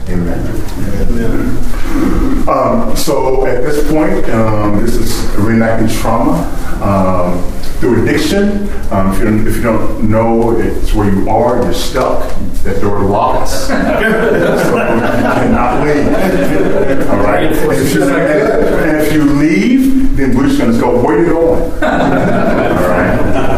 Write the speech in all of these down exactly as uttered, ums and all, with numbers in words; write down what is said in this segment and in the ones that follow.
Amen. Um, so at this point, um, this is reenacting trauma um, through addiction. Um, if, you don't, if you don't know, it's where you are, you're stuck, that door locked. So you cannot leave. All right? And if, you, and if you leave, then we're just going to go, where are you going? All right?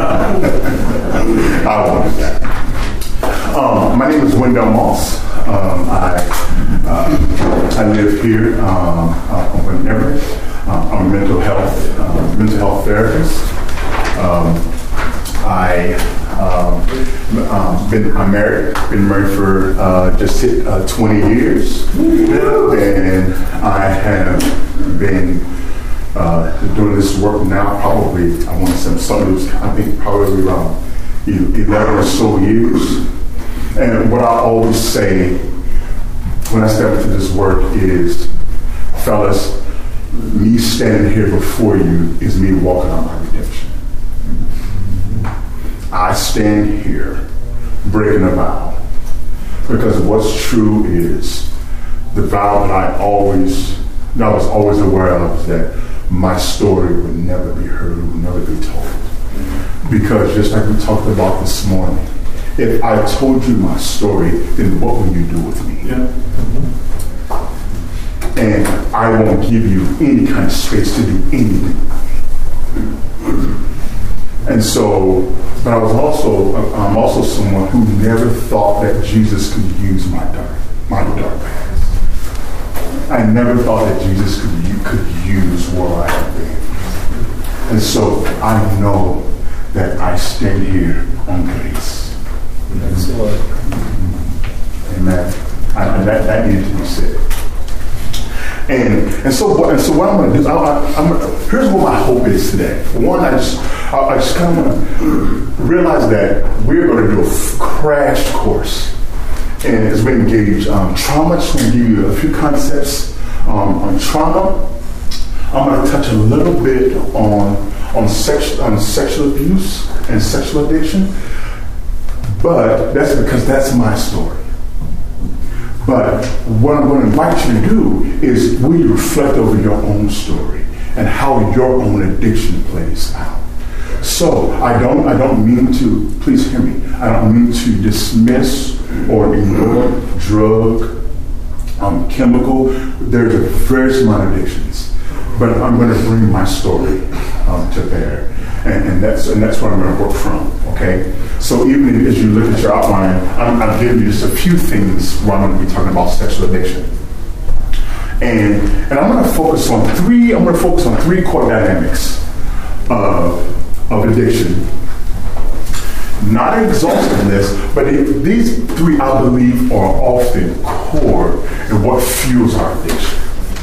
I won't. Um, my name is Wendell Moss. Um, I uh, I live here um, uh, over in Everett. Uh, I'm a mental health uh, mental health therapist. Um, I um, um, been I'm married. Been married for uh, just hit uh, twenty years, and I have been uh, doing this work now. Probably I want to say some I think probably around eleven or so years. And what I always say when I step into this work is, fellas, me standing here before you is me walking out my redemption. I stand here breaking a vow because what's true is the vow that I always, that I was always aware of is that my story would never be heard, would never be told. Because just like we talked about this morning, if I told you my story, then what will you do with me? Yeah. Mm-hmm. And I won't give you any kind of space to do anything. And so, but I was also, I'm also someone who never thought that Jesus could use my dark, my dark past. I never thought that Jesus could, could use where I have been. And so I know that I stand here on grace. Excellent. Amen. I, that, that needed to be said. And and so what and so what I'm going to do is I, I, I'm gonna, here's what my hope is today. One, I just I, I just kind of want to realize that we're going to do a f- crash course, and as we engage um, trauma, just going to give you a few concepts um, on trauma. I'm going to touch a little bit on on sex on sexual abuse and sexual addiction. But that's because that's my story. But what I'm going to invite you to do is will you reflect over your own story and how your own addiction plays out. So I don't I don't mean to, please hear me, I don't mean to dismiss or ignore drug, um, chemical. There's a various amount of addictions. But I'm going to bring my story um, to bear. And, and that's and that's where I'm going to work from, okay? So even as you look at your outline, I'm, I'm giving you just a few things where I'm going to be talking about sexual addiction. And and I'm going to focus on three, I'm going to focus on three core dynamics of, of addiction. Not exhaustiveness, but it, these three, I believe, are often core in what fuels our addiction.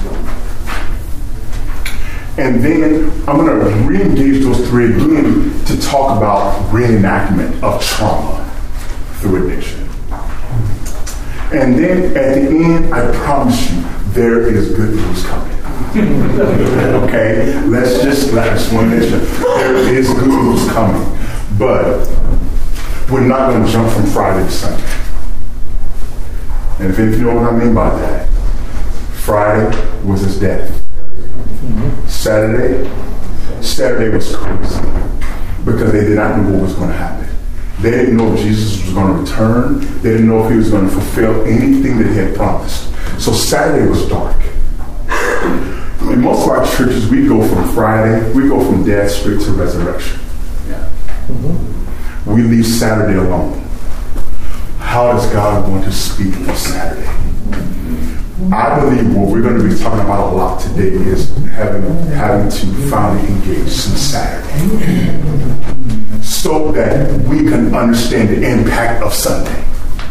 And then I'm going to re-engage those three again to talk about reenactment of trauma through addiction. And then at the end, I promise you, there is good news coming. Okay? Let's just, I just want to mention, there is good news coming. But we're not going to jump from Friday to Sunday. And if you know what I mean by that, Friday was his death. Mm-hmm. Saturday, Saturday was crazy because they did not know what was going to happen. They didn't know if Jesus was going to return. They didn't know if he was going to fulfill anything that he had promised. So Saturday was dark. In most of our churches, we go from Friday, we go from death straight to resurrection. Yeah. Mm-hmm. We leave Saturday alone. How does God want to speak on Saturday? I believe what we're going to be talking about a lot today is having having to finally engage some Saturday so that we can understand the impact of Sunday.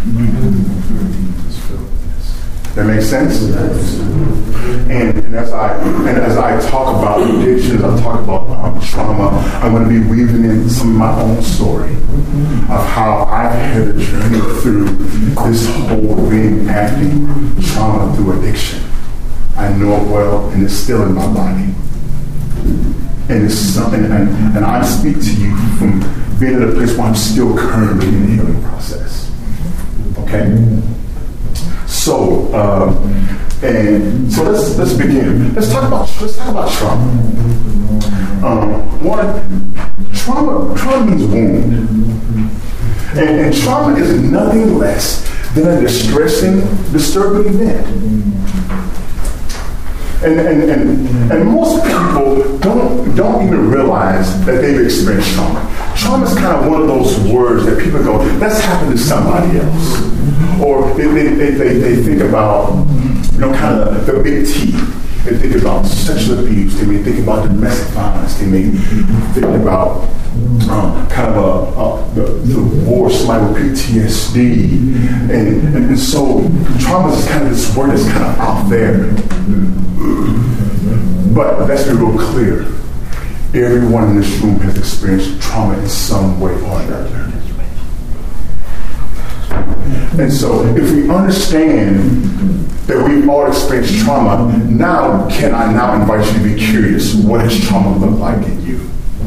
That makes sense? And, and as I and as I talk about addictions, I talk about um, trauma, I'm going to be weaving in some of my own story of how I had a journey through this whole reenacting trauma through addiction. I know it well, and it's still in my body. And it's something, and, and I speak to you from being at a place where I'm still currently in the healing process. Okay? So, um, and so let's let's begin. Let's talk about let's talk about trauma. Um, one, trauma trauma means wound, and, and trauma is nothing less than a distressing, disturbing event. And and, and and most people don't don't even realize that they've experienced trauma. Trauma is kind of one of those words that people go, that's happened to somebody else. Or they, they, they, they, they think about, you know, kind of the big T. They think about sexual abuse. They may think about domestic violence. They may think about um, kind of a, a the, the divorce, somebody with P T S D. And, and, and so trauma is kind of this word that's kind of out there. But let's be real clear. Everyone in this room has experienced trauma in some way or another. And so if we understand that we've all experienced trauma, now can I now invite you to be curious, what does trauma look like in you?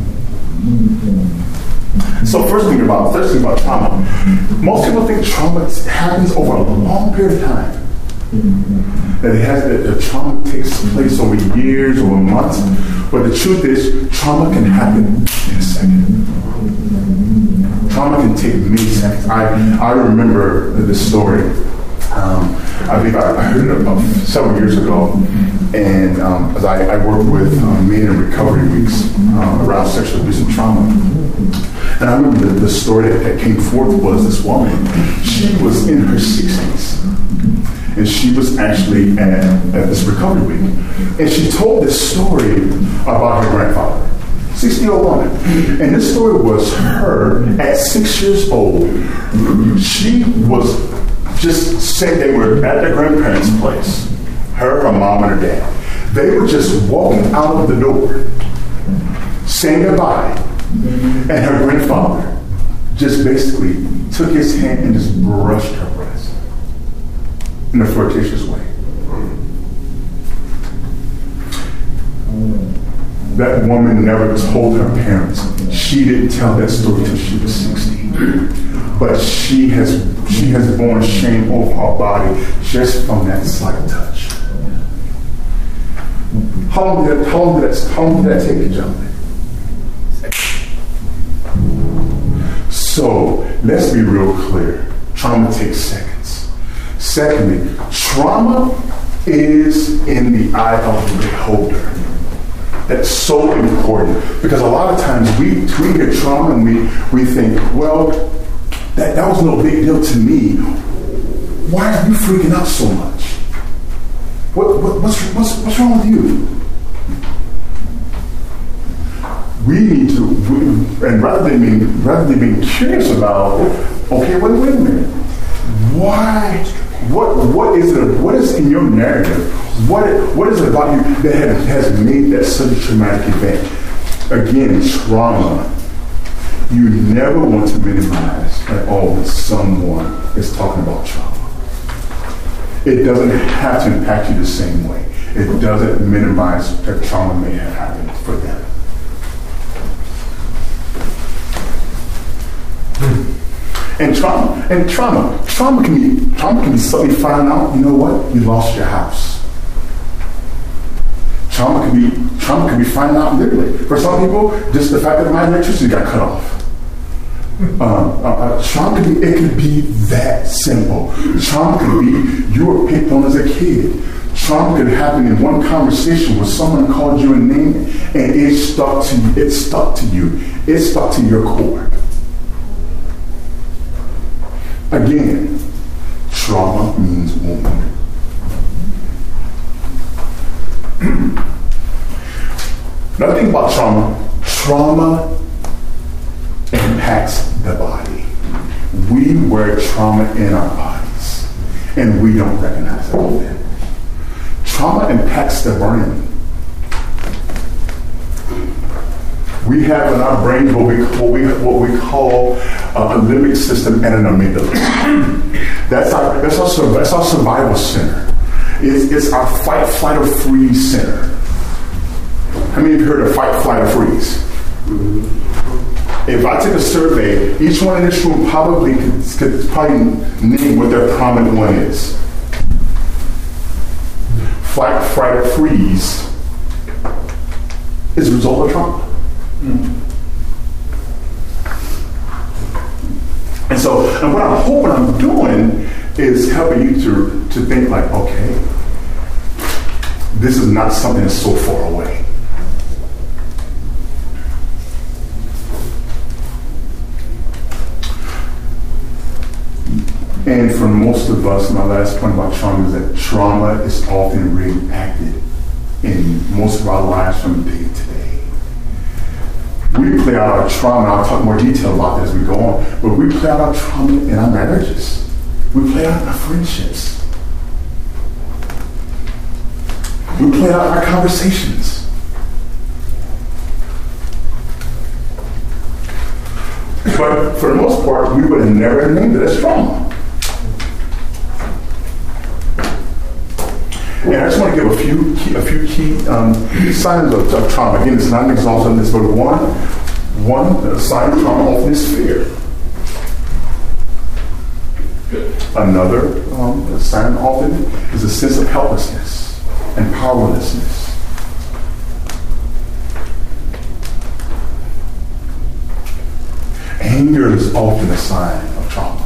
So first thing about, first thing about trauma, most people think trauma happens over a long period of time. That it has that the trauma takes place over years, over months. But the truth is, trauma can happen in a second. Trauma can take many seconds. I I remember this story. Um, I think I, I heard it about several years ago, and um, as I, I work with um, men in recovery weeks um, around sexual abuse and trauma. And I remember the, the story that, that came forth was this woman. She was in her sixties. And she was actually at, at this recovery week. And she told this story about her grandfather, sixty-year-old woman. And this story was her at six years old. She was just saying they were at their grandparents' place, her, her mom, and her dad. They were just walking out of the door, saying goodbye. And her grandfather just basically took his hand and just brushed her breast in a flirtatious way. That woman never told her parents. She didn't tell that story until she was sixty. But she has she has borne shame over her body just from that slight touch. How long did that, how long did that, how long did that take you, gentlemen? So let's be real clear. Trauma takes seconds. Secondly, trauma is in the eye of the beholder. That's so important because a lot of times we, we hear trauma and we, we think, well, that, that was no big deal to me. Why are you freaking out so much? What, what, what's, what's, what's wrong with you? We need to, we, and rather than being, rather than being curious about, okay, wait, wait a minute. Why? What what is it? What is in your narrative? What what is it about you that has, has made that such a traumatic event? Again, trauma. You never want to minimize at all when someone is talking about trauma. It doesn't have to impact you the same way. It doesn't minimize that trauma may have happened for them. And trauma, and trauma, trauma can be, trauma can be suddenly find out, you know what, you lost your house. Trauma can be, trauma can be finding out literally. For some people, just the fact that my electricity got cut off. Um, uh, uh, trauma can be, it can be that simple. Trauma can be, you were picked on as a kid. Trauma could happen in one conversation where someone called you a name and it stuck to you, it stuck to you, it stuck to your core. Again, trauma means wound. Another thing about trauma, trauma impacts the body. We wear trauma in our bodies, and we don't recognize it often. Trauma impacts the brain. We have in our brains what we what we what we call uh, a limbic system and an amygdala. That's our that's our that's our survival center. It's, it's our fight, flight, or freeze center. How many of you heard of fight, flight, or freeze? If I take a survey, each one in this room probably could, could probably name what their prominent one is. flight, fright, or freeze is a result of trauma. Mm. And so, and what I'm hoping I'm doing is helping you to, to think like, okay, this is not something that's so far away. And for most of us, my last point about trauma is that trauma is often reenacted in most of our lives from day to day. We play out our trauma, and I'll talk more detail about this as we go on, but we play out our trauma in our marriages. We play out our friendships. We play out our conversations. But for the most part, we would have never named it as trauma. And I just want to give a few key, a few key um, signs of, of trauma. Again, it's not an exhaustive list, but one, one sign of trauma often is fear. Another um, sign often is a sense of helplessness and powerlessness. Anger is often a sign of trauma.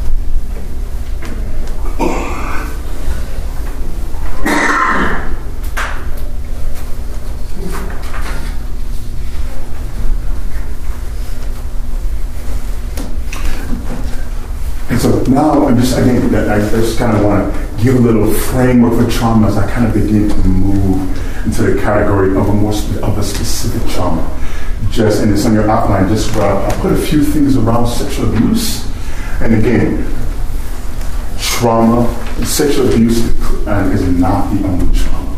So now, I'm just again, I just kind of want to give a little framework for trauma as I kind of begin to move into the category of a more spe- of a specific trauma. Just and it's on your outline. Just uh, I'll put a few things around sexual abuse, and again, trauma, sexual abuse uh, is not the only trauma,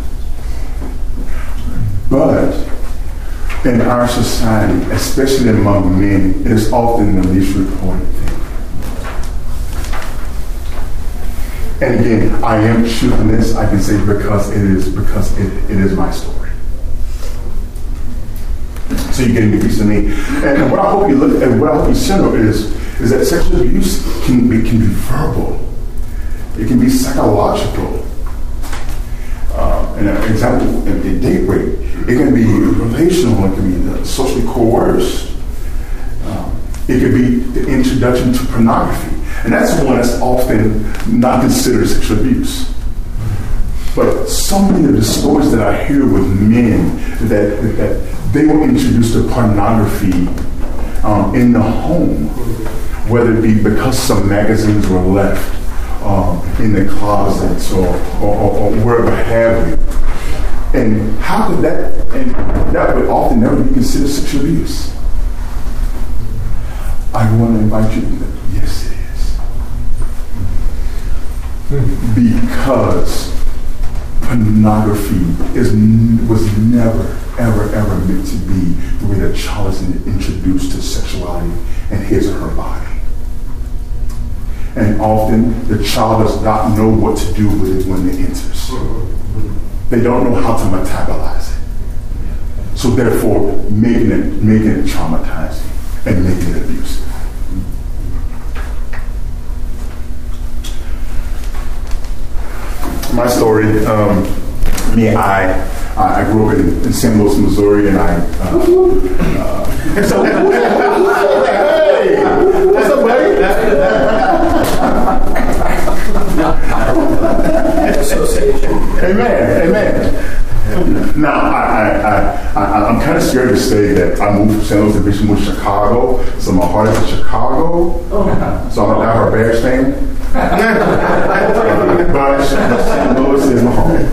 but in our society, especially among men, it is often the least reported thing. And again, I am choosing this, I can say because it is because it, it is my story. So you're getting a piece of me. And what I hope you look at, what I hope you center is, is that sexual abuse can be can be verbal. It can be psychological. Uh, and an example, in date rape, it can be relational, it can be socially coerced. Um, it could be the introduction to pornography. And that's one that's often not considered sexual abuse. But so many of the stories that I hear with men that, that they were introduced to pornography um, in the home, whether it be because some magazines were left um, in the closets or, or, or, or wherever have you. And how could that, and that would often never be considered sexual abuse. I want to invite you to, yes, it is. Because pornography is was never, ever, ever meant to be the way that child is introduced to sexuality and his or her body. And often the child does not know what to do with it when it enters. They don't know how to metabolize it. So therefore, making it making it traumatizing and making it abusive. My story, um, me, I, I grew up in, in Saint Louis, Missouri, and I. Uh, uh, so, hey, what's up, buddy? Amen, amen. Now, I, I, I, I'm kind of scared to say that I moved from Saint Louis to Bishop moved to Chicago, so my heart is in Chicago. So I'm a Die Hard Bears fan. But Saint Louis is my home.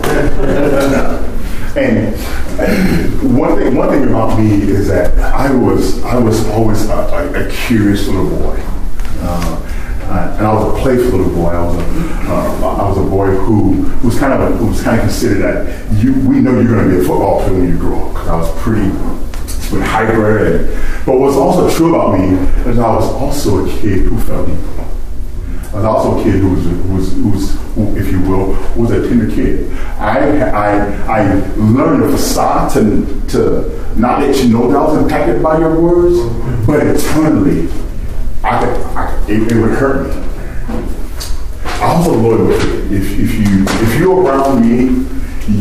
And one thing, one thing about me is that I was, I was always a, a, a curious little boy, uh, uh, and I was a playful little boy. I was a, uh, I was a boy who, who was kind of, a, who was kind of considered that you, we know you're going to be a football player when you grow up. Because I was pretty, pretty hyper. And, but what's also true about me is I was also a kid who felt deep. I was also a kid who was, who was, who was who, if you will, was a tender kid. I, I, I learned a facade to, to not let you know that I was impacted by your words, but internally, I could, I, it, it would hurt me. I was a loyal kid. If, if you if you're around me,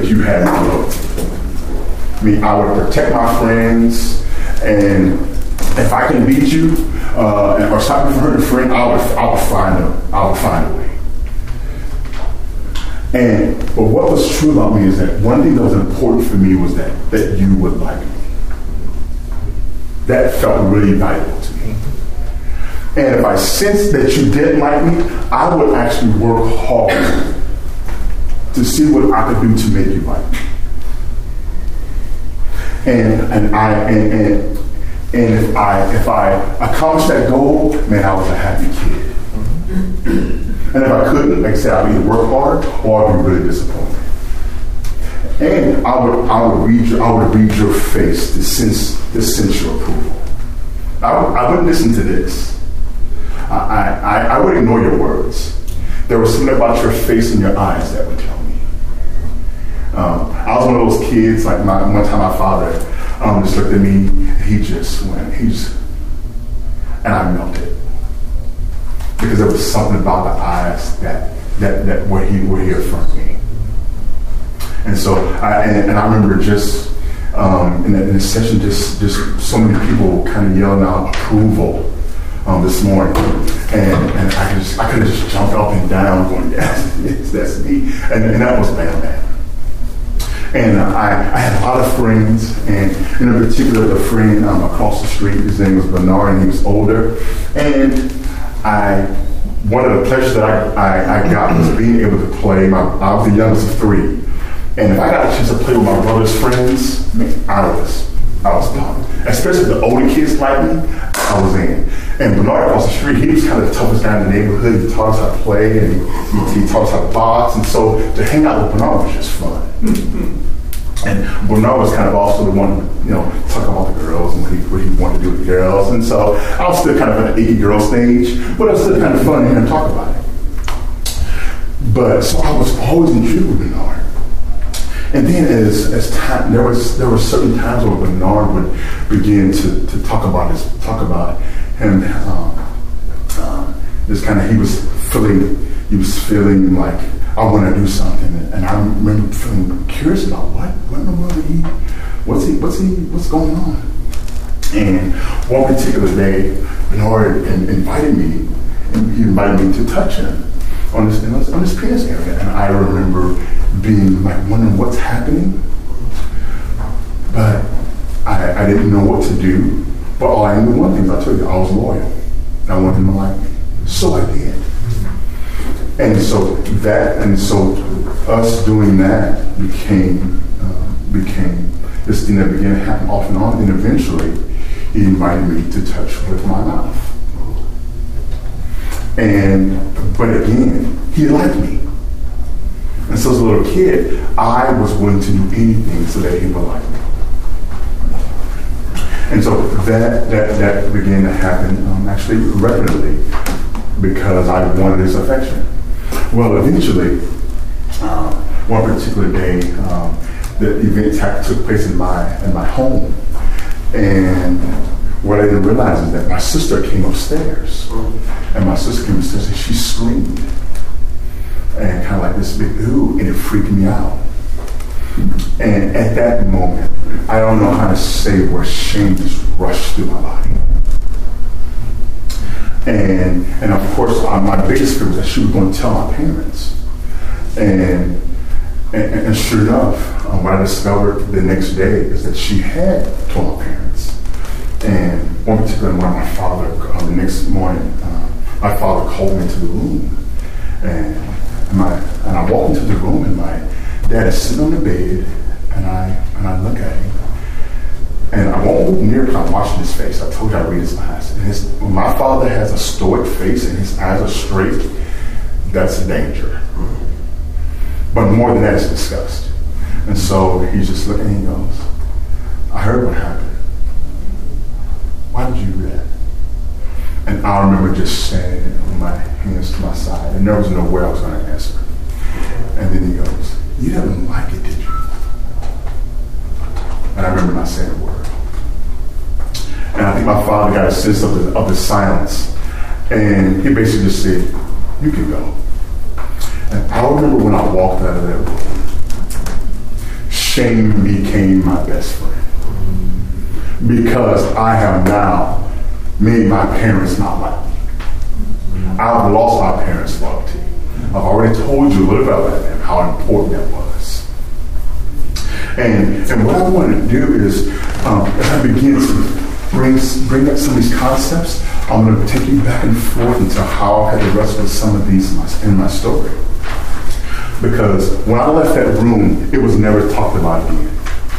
you had my loyalty. I mean, I would protect my friends, and if I can beat you uh, or stop you from hurting a friend, I would, I would find a, I would find a way. And but what was true about me is that one thing that was important for me was that that you would like me. That felt really valuable to me. And if I sensed that you didn't like me, I would actually work hard to see what I could do to make you like me. And and I and and, and if I if I accomplished that goal, man, I was a happy kid. And if I couldn't, like I said, I'd either work hard or I'd be really disappointed. And I would I would read your I would read your face to sense to sense your approval. I would, I wouldn't listen to this. I, I I would ignore your words. There was something about your face and your eyes that would tell me. Um, I was one of those kids, like my, one time my father um, just looked at me, he just went, he just, and I melted. Because there was something about the eyes that that, that were, he, were here from me. And so, I, and, and I remember just, um, in, the, in the session, just, just so many people kind of yelling out approval um, this morning. And, and I, could just, I could have just jumped up and down going, yes, yes, that's me. And, and that was Bam Bam. And uh, I, I had a lot of friends, and in particular, a friend um, across the street, his name was Bernard, and he was older. And I, one of the pleasures that I, I, I got was being able to play. My, I was the youngest of three. And if I got a chance to play with my brother's friends, man, I was, I was pumped. Especially the older kids like me, I was in. And Bernard across the street, he was kind of the toughest guy in the neighborhood. He taught us how to play, and he, he taught us how to box. And so to hang out with Bernard was just fun. And Bernard was kind of also the one, you know, talking about the girls and what he, what he wanted to do with the girls. And so I was still kind of at the icky girl stage, but it was still kind of fun to hear him talk about it. But so I was always intrigued with Bernard. And then as as time, there was there were certain times where Bernard would begin to, to talk about his talk about him. Um, um, this kind of he was feeling he was feeling like I want to do something, and I remember feeling curious about what what in the world he what's he what's he what's going on. And one particular day, Bernard in, invited me, and he invited me to touch him on this on this penis area, and I remember being like wondering what's happening, but I, I didn't know what to do. But all I knew one thing, I told you, I was loyal. And I wanted him to like me, so I did. And so that, and so us doing that became uh, became this thing that began to happen off and on. And eventually, he invited me to touch with my mouth. And but again, he liked me. And so as a little kid, I was willing to do anything so that he would like me. And so that that, that began to happen um, actually regularly because I wanted his affection. Well, eventually, um, one particular day, um, the event took place in my in my home. And what I didn't realize is that my sister came upstairs. And my sister came upstairs and she screamed. And kind of like this big ooh, and it freaked me out. And at that moment, I don't know how to say where shame just rushed through my body. And and of course, uh, my biggest fear was that she was going to tell my parents. And and, and sure enough, um, what I discovered the next day is that she had told my parents. And one particular morning, my father, uh, the next morning, uh, my father called me into the room. And My, and I walk into the room and my dad is sitting on the bed, and I and I look at him, and I won't move near because I'm watching his face. I told you I read his eyes. And his, when my father has a stoic face and his eyes are straight, that's a danger. But more than that is disgust. And so he's just looking and he goes, I heard what happened. Why did you do that? And I remember just standing with my hands to my side, and there was no way I was going to answer. And then he goes, you didn't like it, did you? And I remember not saying a word. And I think my father got a sense of the, of the silence, and he basically just said, you can go. And I remember when I walked out of that room, shame became my best friend. Because I have now made my parents not like me. I've lost my parents' loyalty. I've already told you a little bit about that, how important that was. And, and what I want to do is, um, as I begin to bring, bring up some of these concepts, I'm going to take you back and forth into how I had to wrestle with some of these in my, in my story. Because when I left that room, it was never talked about again.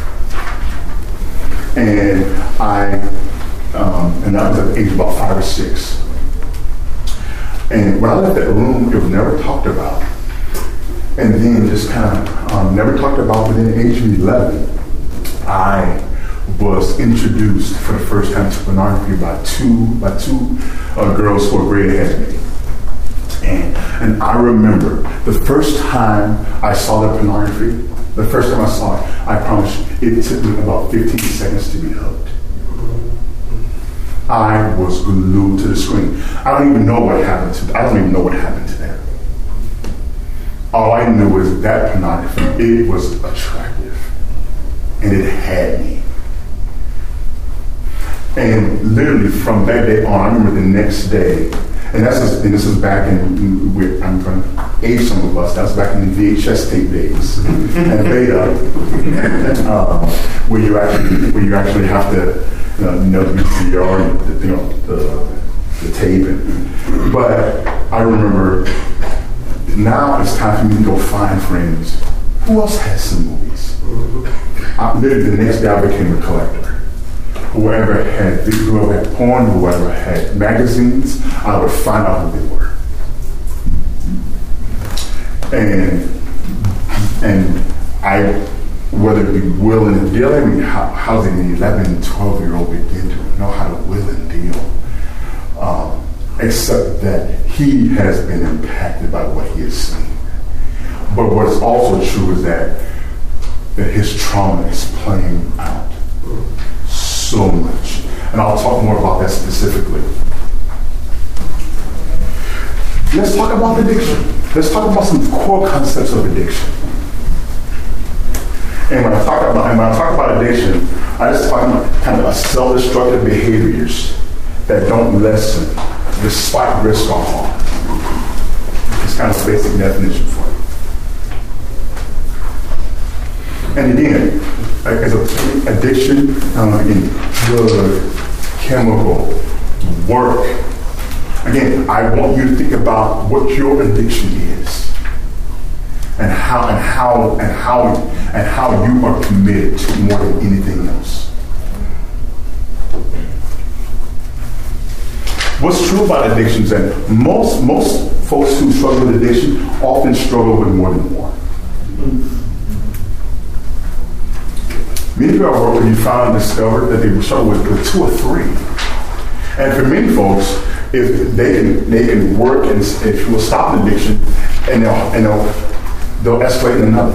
And I, um, and that was at the age of about five or six. And when I left that room, it was never talked about. And then just kind of um, never talked about within the age of eleven, I was introduced for the first time to pornography by two, by two uh, girls who were grade ahead of me. And, and I remember the first time I saw the pornography, the first time I saw it, I promise you, it took me about fifteen seconds to be hooked. I was glued to the screen. I don't even know what happened to, I don't even know what happened to them. All I knew was that pornography, it was attractive. And it had me. And literally from that day on, I remember the next day, and that's just, and this is back in, with, I'm going to age some of us, that was back in the V H S tape days. And beta, uh, where you actually, where you actually have to, you know, know the V C R, and, you know, the, the tape. And, but I remember, now it's time for me to go find friends. Who else has some movies? I, literally the next day I became a collector. Whoever had whoever had porn, whoever had magazines, I would find out who they were. And and I, whether it be will and deal, I mean, how, how did an eleven, twelve year old begin to know how to will and deal? Um, except that he has been impacted by what he has seen. But what's also true is that, that his trauma is playing out so much. And I'll talk more about that specifically. Let's talk about addiction. Let's talk about some core concepts of addiction. And when I talk about and when I talk about addiction, I just talk about kind of self-destructive behaviors that don't lessen despite risk or harm. It's kind of a basic definition for you. And again, as a addiction, um, again, drug, chemical, work. Again, I want you to think about what your addiction is, and how and how and how and how you are committed to more than anything else. What's true about addiction is that most most folks who struggle with addiction often struggle with more than one. Many people I work with, you found and discovered that they struggle with, with two or three. And for many folks, if they can they can work and if you will stop an addiction, and they'll and they'll they'll escalate in another.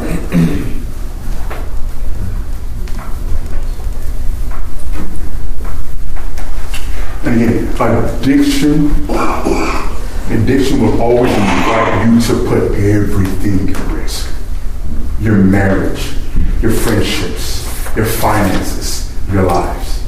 And again, addiction, addiction will always invite you to put everything at risk. Your marriage, your friendships, your finances, your lives.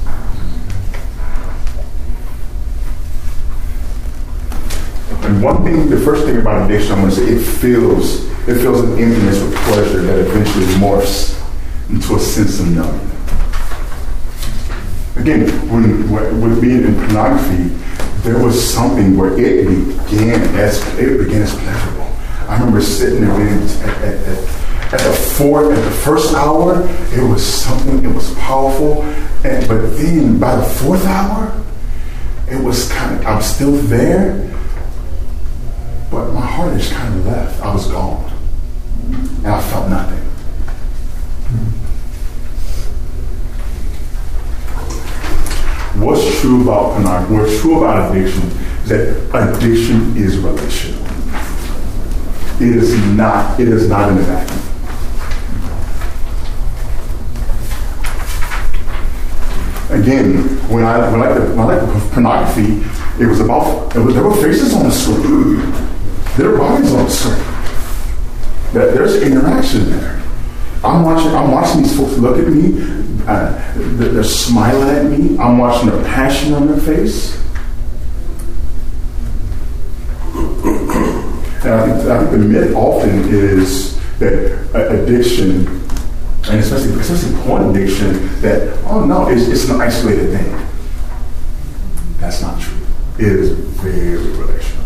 And one thing, the first thing about addiction, I'm going to say, it fills, it fills an emptiness with pleasure that eventually morphs into a sense of numbing. Again, when, with being in pornography, there was something where it began as it began as pleasurable. I remember sitting there at, at, at, at the fourth, at the first hour, it was something, it was powerful. And, but then by the fourth hour, it was kind of, I'm still there, but my heart just kind of left. I was gone. And I felt nothing. What's true about pornography, what's true about addiction is that addiction is relational. It is not, it is not in a vacuum. Again, when I when I liked when I liked pornography, it was about it was, there were faces on the screen. There were bodies on the screen. That there's interaction there. I'm watching. I'm watching these folks look at me. Uh, they're, they're smiling at me. I'm watching the passion on their face. And I think, I think the myth often is that uh, addiction, and especially especially porn addiction, that oh no, it's, it's an isolated thing. That's not true. It is very relational.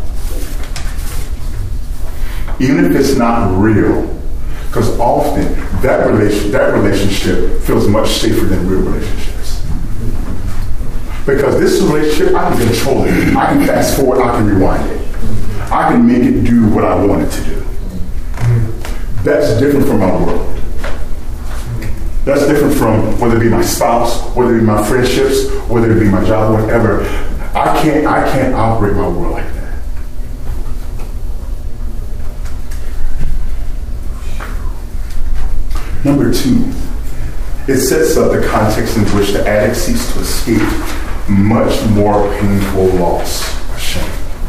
Even if it's not real, because often that relation that relationship feels much safer than real relationships. Because this relationship, I can control it. I can fast forward. I can rewind it. I can make it do what I want it to do. That's different from my world. That's different from whether it be my spouse, whether it be my friendships, whether it be my job, whatever. I can't. I can't operate my world like that. Number two, it sets up the context in which the addict seeks to escape much more painful loss or shame.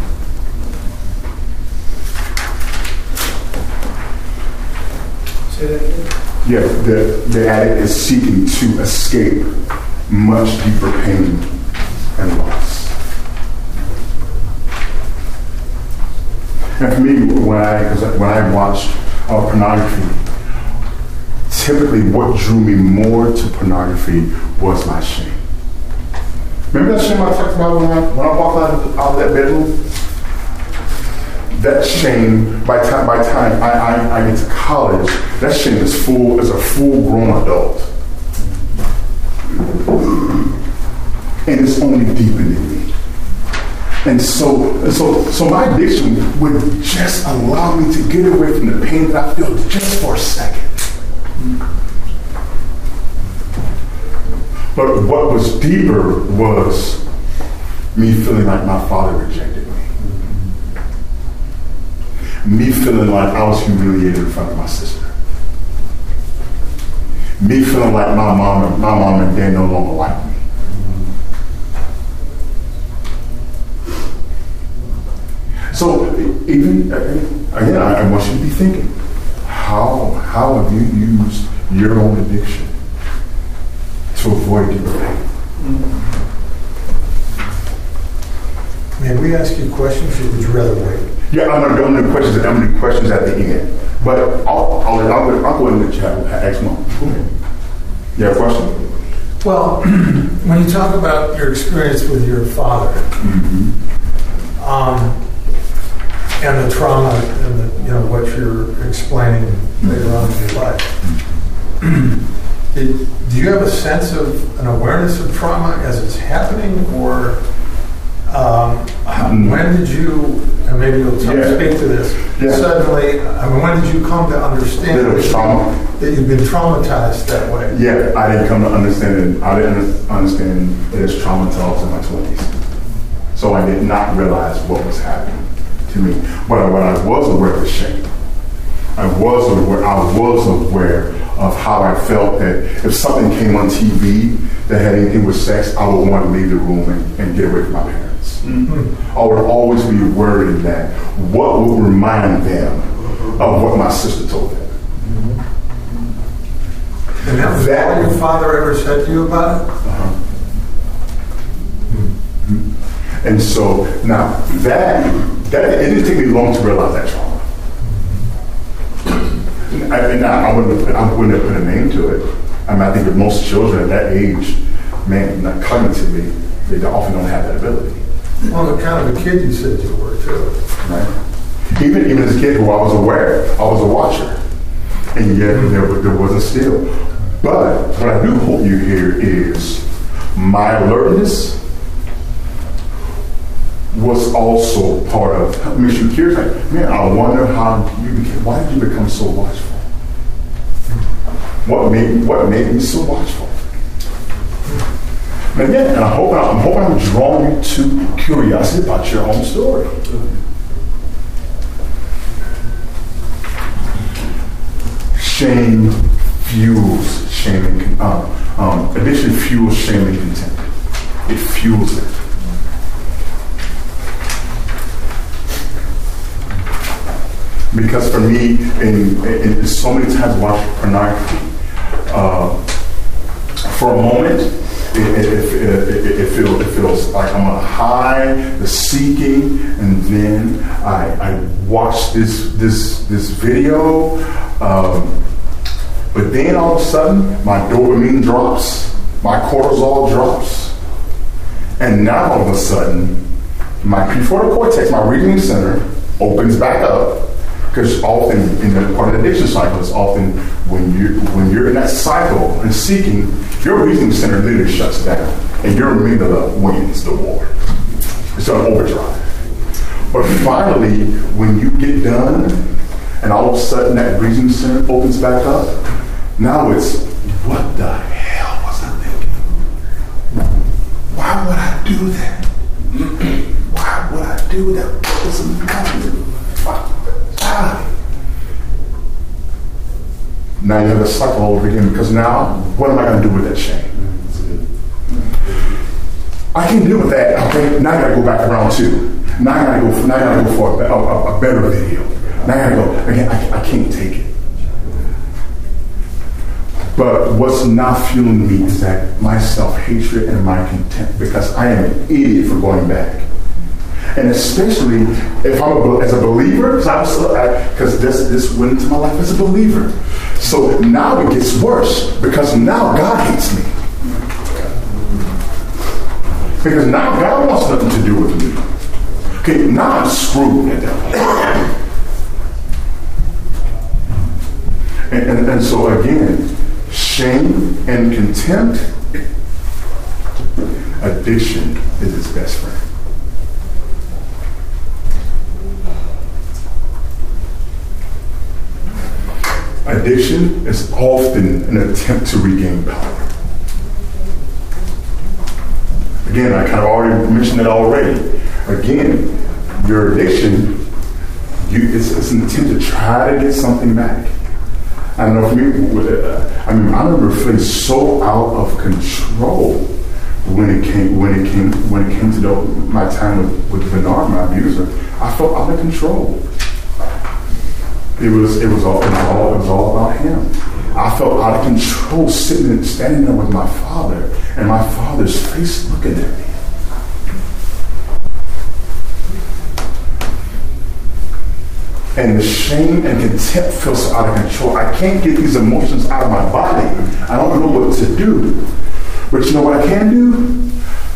Say that again? Yeah, the, the addict is seeking to escape much deeper pain and loss. And for me, when I, when I watched uh, pornography, typically what drew me more to pornography was my shame. Remember that shame I talked about when I, when I walked out of, out of that bedroom? That shame, by time by time I, I, I get to college, that shame is full as a full-grown adult. And it's only deepened in me. And so, and so, so my addiction would just allow me to get away from the pain that I feel just for a second. But what was deeper was me feeling like my father rejected me. Me feeling like I was humiliated in front of my sister. Me feeling like my mom and my mom and dad no longer like me. So even again, I, I want you to be thinking, how how have you used your own addiction to avoid deeper pain? May we ask you questions, or would you rather wait? Yeah, I'm gonna go into questions. I'm gonna do questions at the end, but I'll I'll, I'll, I'll go in the chat and ask mom. You have a question? Well, when you talk about your experience with your father, mm-hmm. um, and the trauma, and the, you know what you're explaining later on in your life, it, do you have a sense of an awareness of trauma as it's happening, or um, mm-hmm. when did you? And maybe you'll t- yeah. speak to this. Yeah. Suddenly, I mean, when did you come to understand that, trauma. that you've been traumatized that way? Yeah, I didn't come to understand it. I didn't understand that it's trauma until I was in my twenties. So I did not realize what was happening to me. But what I was aware of shame. I was aware. I was aware of how I felt that if something came on T V that had anything with sex, I would want to leave the room and, and get away from my parents. Mm-hmm. I would always be worried that what would remind them of what my sister told them. Mm-hmm. And that was that, all your father ever said to you about it? Uh-huh. Mm-hmm. And so now that that it didn't take me long to realize that trauma. I, and now I wouldn't have put, I wouldn't have put a name to it. I mean, I think that most children at that age, man, not cognitively, they often don't have that ability. Well, the kind of a kid you said you were, too. Right. Even even as a kid who I was aware, I was a watcher. And yet there, there wasn't still. But what I do hope you hear is my alertness was also part of, it makes you curious, like, man, I wonder how you became, why did you become so watchful? What made, what made me so watchful? And again, and I hope I'm hoping I'm drawing you to curiosity about your own story. Shame fuels shame and um, um, addiction fuels shame and contempt. It fuels it. Because for me, in, in, in so many times watching pornography, uh, for a moment, it, it, it, it, it, feels, it feels like I'm on a high, the seeking, and then I, I watch this this this video, um, but then all of a sudden my dopamine drops, my cortisol drops, and now all of a sudden my prefrontal cortex, my reasoning center, opens back up. Because often in the part of the addiction cycle, it's often when you when you're in that cycle and seeking, your reasoning center literally shuts down, and your amygdala wins the war. It's on overdrive. But finally, when you get done, and all of a sudden that reasoning center opens back up, now it's, what the hell was I thinking? Why would I do that? Why would I do that? What was the matter? Now you have the cycle over again, because now, what am I going to do with that shame? I can deal with that. Okay, now I got to go back around too. Now I got to go. For, now I got to go for a, a, a better video. Now I got to go again. I, I can't take it. But what's not fueling me is that my self-hatred and my contempt, because I am an idiot for going back. And especially if I'm a, as a believer, because this this went into my life as a believer. So now it gets worse, because now God hates me. Because now God wants nothing to do with me. Okay, now I'm screwed at that point. And, and, and so again, shame and contempt, addiction is his best friend. Addiction is often an attempt to regain power. Again, I kind of already mentioned it already. Again, your addiction, you, it's, it's an attempt to try to get something back. I don't know if you, uh, I mean, I remember feeling so out of control when it came when it came when it came to the, my time with, with Bernard, my abuser. I felt out of control. It was it was all it was all it was all about him. I felt out of control, sitting and standing there with my father, and my father's face looking at me. And the shame and contempt feels so out of control. I can't get these emotions out of my body. I don't know what to do. But you know what I can do?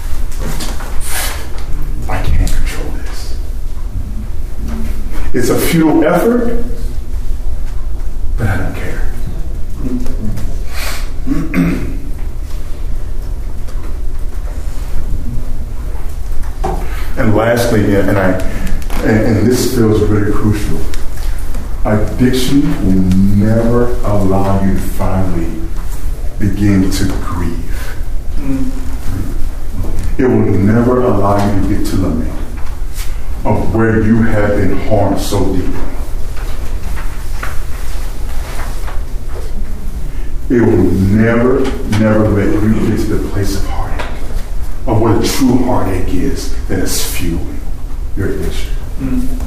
I can't control this. It's a futile effort, but I don't care. And lastly, and I and, and this feels really crucial, addiction will never allow you to finally begin to grieve. It will never allow you to get to the lament of where you have been harmed so deeply. It will never, never let you get to the place of heartache, of what a true heartache is that is fueling your addiction. Mm.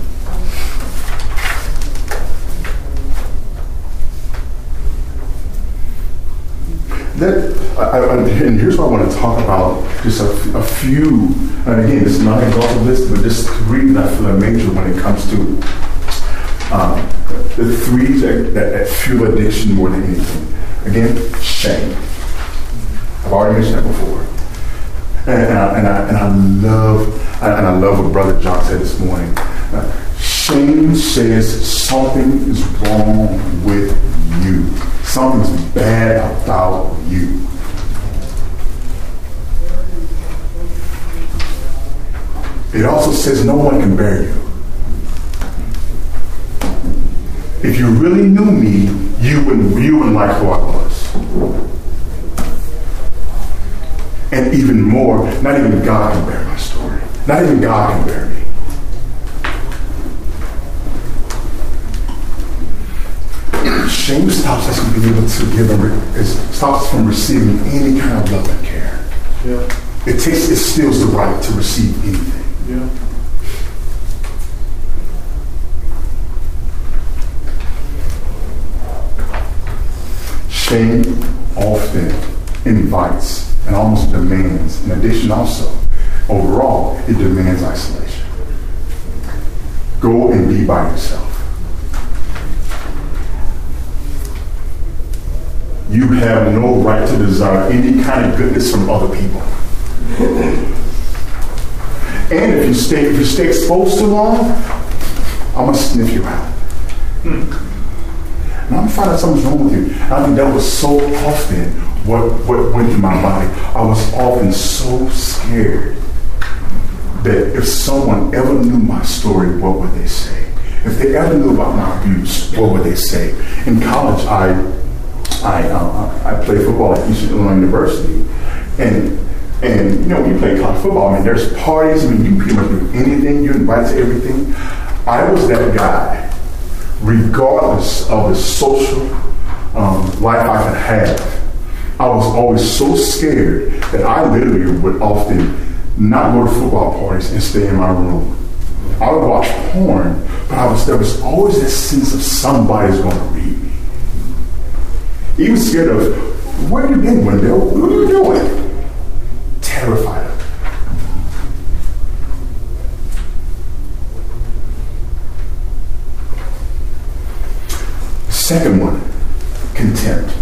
That, I, I, and here's what I want to talk about, just a, a few, and again, this is not an exhaustive list, but just three that I feel are major when it comes to um, the three that, that, that fuel addiction more than anything. Again, shame. I've already mentioned that before. And, and, I, and, I, and I love and I love what Brother John said this morning. Uh, shame says something is wrong with you. Something's bad about you. It also says no one can bear you. If you really knew me, you wouldn't, you wouldn't like who I was. And even more, not even God can bear my story. Not even God can bear me. Shame stops us from being able to give them, it stops us from receiving any kind of love and care. Yeah. It takes, it steals the right to receive anything. Yeah. Shame often invites and almost demands, in addition also, overall, it demands isolation. Go and be by yourself. You have no right to desire any kind of goodness from other people. And if you stay, if you stay exposed too long, I'm gonna sniff you out. And I'm gonna find out something's wrong with you. And I think that was so often what, what went through my body. I was often so scared that if someone ever knew my story, what would they say? If they ever knew about my abuse, what would they say? In college, I I uh, I played football at Eastern Illinois University, and and you know when you play college football, I mean there's parties. I mean you pretty much do anything. You're invited to everything. I was that guy, regardless of the social um, life I could have. I was always so scared that I literally would often not go to football parties and stay in my room. I would watch porn, but I was there was always this sense of somebody's going to read me. Even scared of, where have you been, Wendell? What are you doing? Terrified of it. The second one, contempt.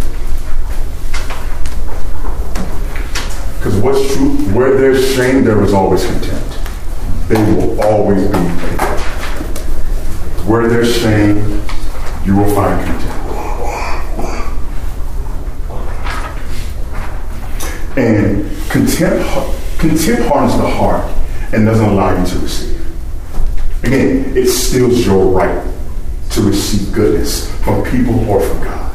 Because what's true, where there's shame, there is always contempt. There will always be contempt. Where there's shame, you will find contempt. And contempt, contempt hardens the heart and doesn't allow you to receive. Again, it steals your right to receive goodness from people or from God.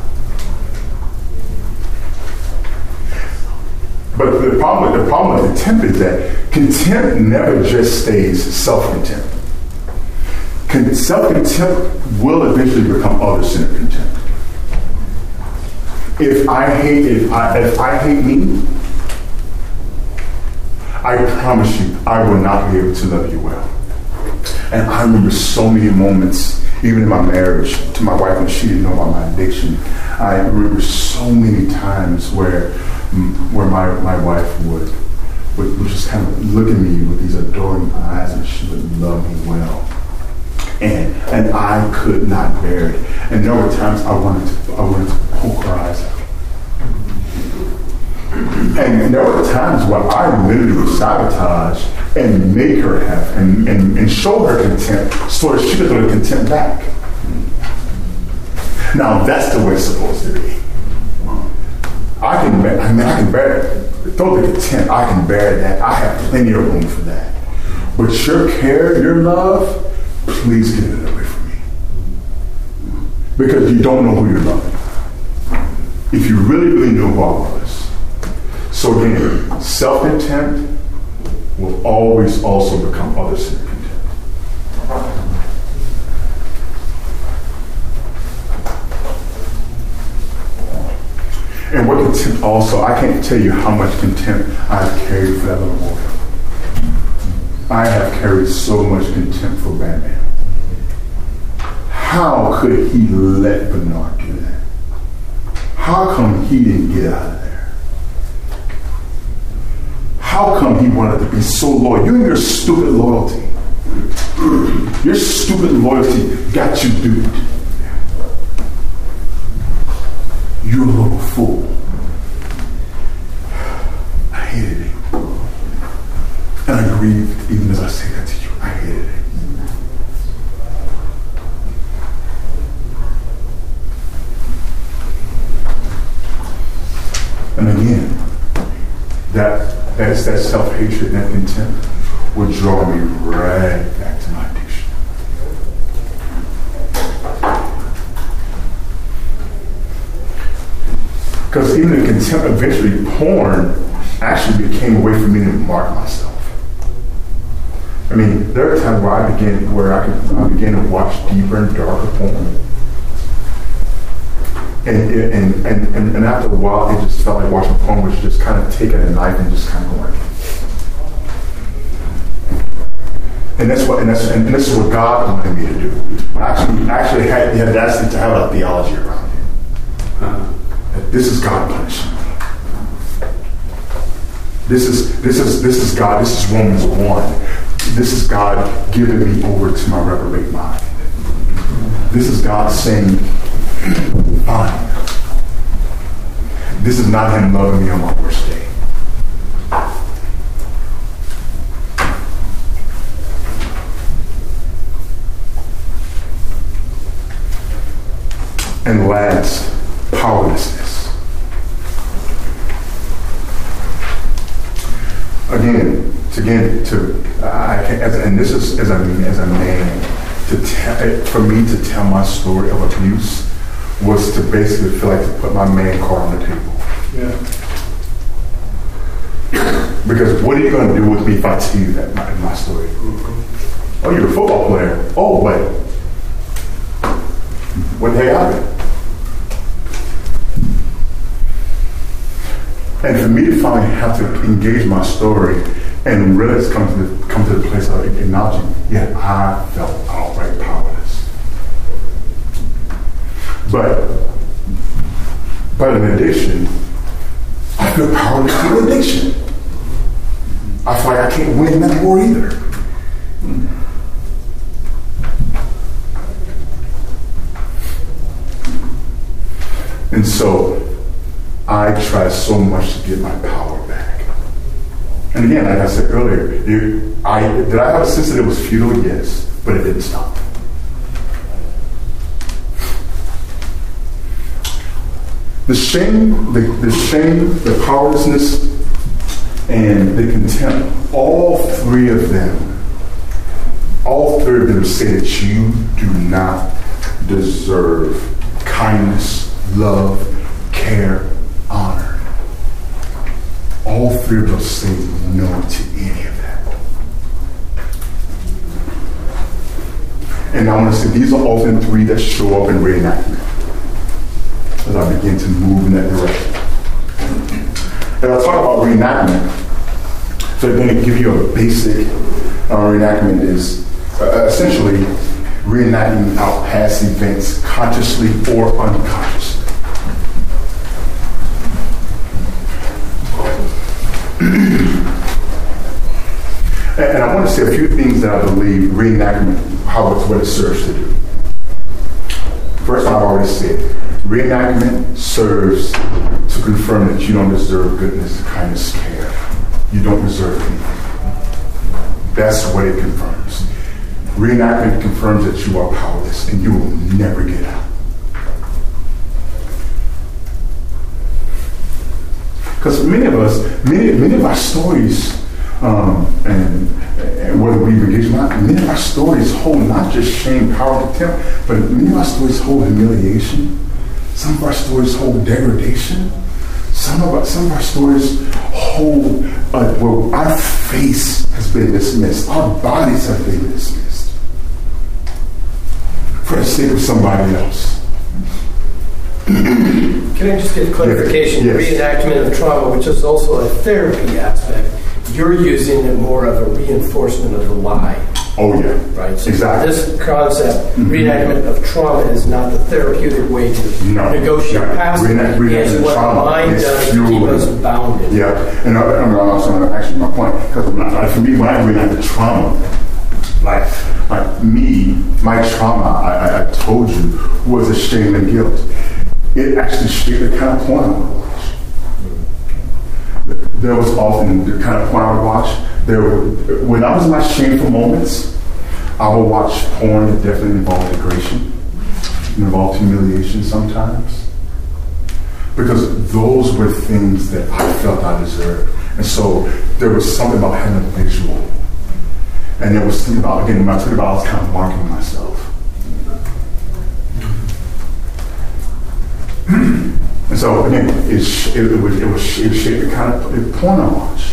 But the problem, the problem with contempt is that contempt never just stays self-contempt. Con- self-contempt will eventually become other-centered contempt. If I hate, if I, if I hate me, I promise you, I will not be able to love you well. And I remember so many moments, even in my marriage to my wife when she didn't know about my addiction. I remember so many times where, where my, my wife would, would, would just kind of look at me with these adoring eyes, and she would love me well. And and I could not bear it. And there were times I wanted to, I wanted to poke her eyes out. And there were times where I literally would sabotage and make her have and, and, and show her contempt so that she could throw the contempt back. Now that's the way it's supposed to be. I can bear, I mean I can bear it. Throw the contempt, I can bear that. I have plenty of room for that. But your care, your love, please get it away from me. Because you don't know who you're loving. If you really, really knew who I was. So again, self-contempt will always also become other-centered contempt. And what contempt also, I can't tell you how much contempt I've carried for that little boy. I have carried so much contempt for Batman. How could he let Bernard do that? How come he didn't get out of there? How come he wanted to be so loyal? You and your stupid loyalty. Your stupid loyalty got you duped. You're a little fool. I hated it. And I grieved even as I say that to you. I hated it. And again, that That's that self-hatred and that contempt would draw me right back to my addiction. Because even the contempt, eventually porn actually became a way for me to mark myself. I mean, there are times where I began, where I, could, I began to watch deeper and darker porn. And, and, and, and, and after a while, it just felt like watching porn was just kind of taking a knife and just kind of going. And that's what, and that's, and this is what God wanted me to do. I actually, actually had the audacity to have a theology around it. Uh-huh. this is God punishing me. This is this is this is God. This is Romans one. This is God giving me over to my reprobate mind. This is God saying, fine. This is not him loving me on my worst day. And last, powerlessness. Again, to again to I can, as, and this is as a as a man to tell for me to tell my story of abuse was to basically feel like to put my man card on the table. Yeah. Because what are you going to do with me if I tell you that my, my story? Oh, you're a football player. Oh, wait. What the heck happened? And for me to finally have to engage my story and really come to the, come to the place of acknowledging, yeah, I felt outright powerless. But, but in addition, I feel powerless through addiction. I feel like I can't win that war either. And so I try so much to get my power back. And again, like I said earlier, it, I, did I have a sense that it was futile? Yes, but it didn't stop. The shame, the, the shame, the powerlessness, and the contempt, all three of them, all three of them say that you do not deserve kindness, love, care, honor. All three of those say no to any of that. And I want to say these are often three that show up in reenactment as I begin to move in that direction. And I talk about reenactment, so I'm going to give you a basic uh, reenactment is uh, essentially reenacting out past events consciously or unconsciously. and, and I want to say a few things that I believe reenactment, how it's what it serves to do. First, I've already said, reenactment serves to confirm that you don't deserve goodness, kindness, care. You don't deserve anything. That's what it confirms. Reenactment confirms that you are powerless and you will never get out. Because many of us, many, many of our stories, um, and, and whether we engage or not, many of our stories hold not just shame, power, contempt, but many of our stories hold humiliation. Some of our stories hold degradation. Some of our, some of our stories hold uh, where our face has been dismissed. Our bodies have been dismissed for the sake of somebody else. Can I just get clarification? Yes. Yes. Reenactment of trauma, which is also a therapy aspect, you're using it more of a reinforcement of the lie. Oh, yeah. Right? So exactly. This concept, mm-hmm. reenactment of trauma, is not the therapeutic way to no. negotiate no. past Reenact, it. It's what the mind does to keep us bounded. Yeah. And I, I'm also actually my point, because for me, when I reenact the trauma, like, like me, my trauma, I, I, I told you, was a shame and guilt. It actually shaped the kind of porn I would watch. There was often the kind of porn I would watch. There were, when I was in my shameful moments, I would watch porn that definitely involved degradation, involved humiliation sometimes. Because those were things that I felt I deserved. And so there was something about having a visual. And there was something about, again, when I talk about, I was kind of marking myself. And so again, it, it, it was it was it shaped the kind of porn I watch.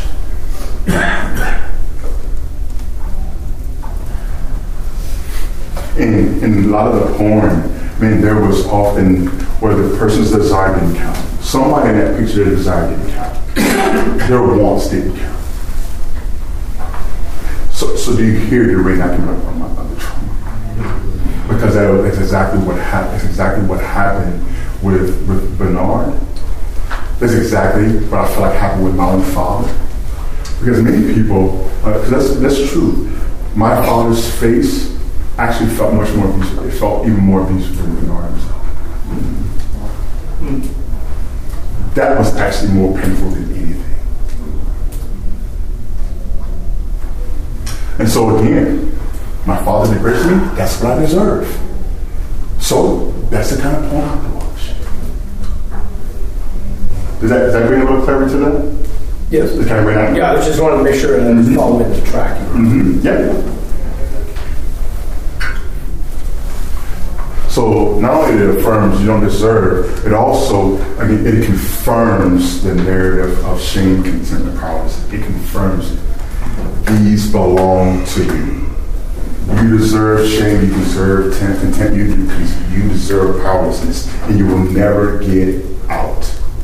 In in a lot of the porn, I mean, there was often where the person's desire didn't count. Somebody in that picture, their desire didn't count. Their wants didn't count. So so do you hear the reenactment of the trauma? Because that, that's exactly what happened. That's exactly what happened. With, with Bernard, That's exactly what I feel like happened with my own father. Because many people, uh, that's, that's true. My father's face actually felt much more abusive. It felt even more abusive than Bernard himself. That was actually more painful than anything. And so again, my father did great to me. That's what I deserve. So that's the kind of point I watch. Does that, does that bring a little clarity to that? Yes. Does that bring that? Yeah, I just wanted to make sure that I was following the track. Mm-hmm. Yeah. So not only it affirms you don't deserve, it also, I mean, it confirms the narrative of shame, contempt, and powerlessness. It confirms it. These belong to you. You deserve shame, you deserve contempt, you, you deserve powerlessness, and you will never get out.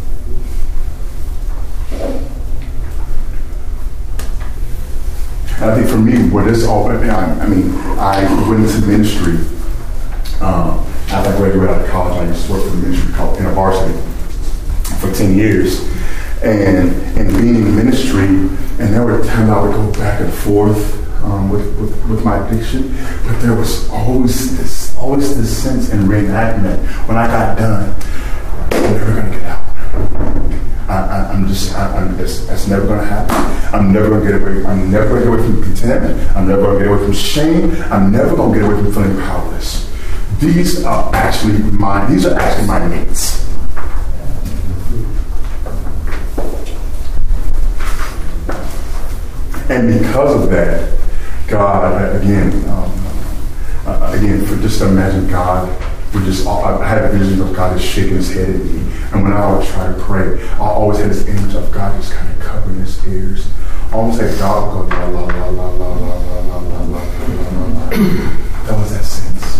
And I think for me, where this all, I mean, I went into ministry. Um, after I graduated out of college, I used to work for the ministry called InterVarsity for ten years. And, and being in ministry, and there were times I would go back and forth um, with, with, with my addiction, but there was always this, always this sense in reenactment when I got done, I'm never going to get out. I, I, I'm just, I, I'm, it's, it's never going to happen. I'm never going to get away. I'm never going to get away from contentment. I'm never going to get away from shame. I'm never going to get away from feeling powerless. These are actually my, these are actually my mates. And because of that, God, again, um, uh, again, for just to imagine God, we just, I had a vision of God just shaking his head at me. And when I would try to pray, I always had this image of God just kind of covering his ears. Almost like God would go, la, la, la, la, la, la, la, la, la, la, la. That was that sense.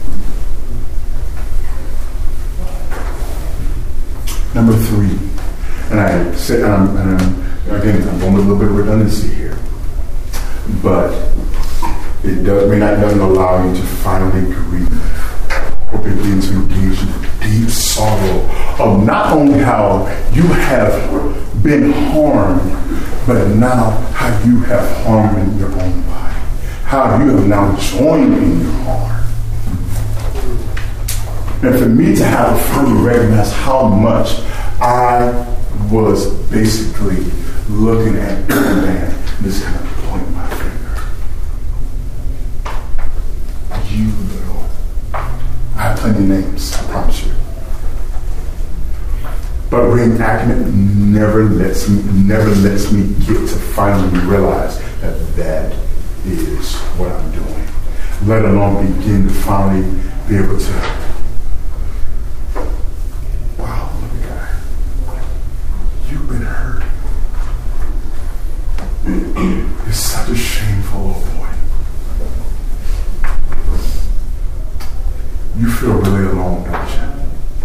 Number three, and I said, um, and um, again, I'm going with a little bit of redundancy here, but it does may not doesn't allow you to finally grieve or begin to engage in deep sorrow of not only how you have been harmed, but now how you have harmed in your own body, how you have now joined in your harm. And for me to have a firmly recognize how much I was basically looking at the man and just kind of pointing my finger. You little. I have plenty of names, I promise you. But reenactment never lets me, never lets me get to finally realize that that is what I'm doing. Let alone begin to finally be able to. You've been hurt. You're such a shameful old boy. You feel really alone, don't you?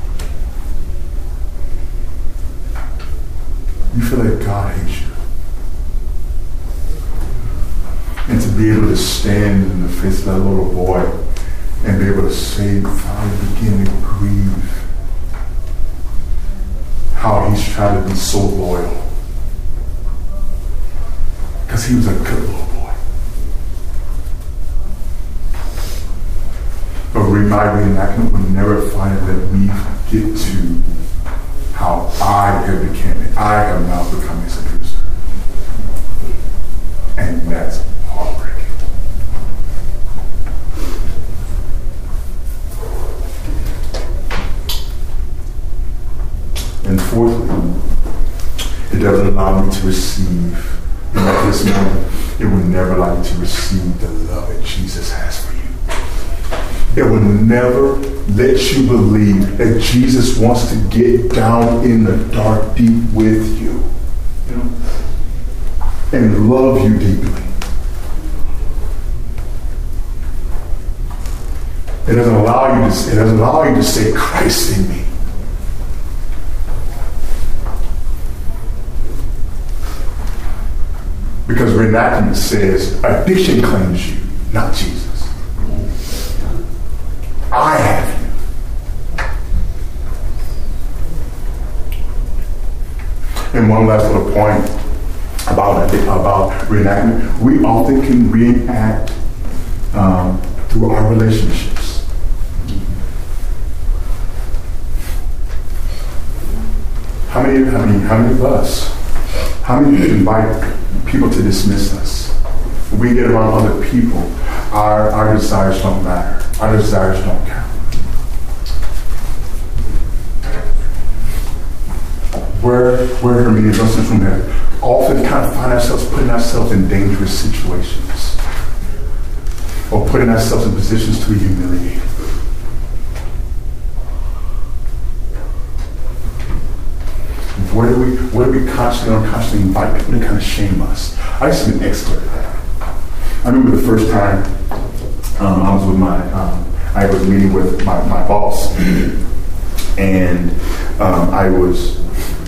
You feel like God hates you. And to be able to stand in the face of that little boy and be able to say, finally begin to grieve. How he's trying to be so loyal. Because he was a good little boy. But my reenactment would never finally let me get to how I have become, I have now become his abuser. And that's heartbreaking. And fourthly, it doesn't allow me to receive, in this moment, it will never allow you to receive the love that Jesus has for you. It will never let you believe that Jesus wants to get down in the dark deep with you, you know, and love you deeply. It doesn't allow you to, it doesn't allow you to say Christ in me. Because reenactment says addiction claims you, not Jesus. I have you. And one last little point about about reenactment. We often can reenact um, through our relationships. How many, how many, how many of us, how many invite people to dismiss us? When we get around other people, our, our desires don't matter. Our desires don't count. We're, we're Herminians, us from there, often kind of find ourselves putting ourselves in dangerous situations or putting ourselves in positions to be humiliated. Where do we, where do we constantly or unconsciously invite people to kind of shame us? I used to be an expert at that. I remember the first time um, I was with my, um, I was meeting with my, my boss, and um, I was,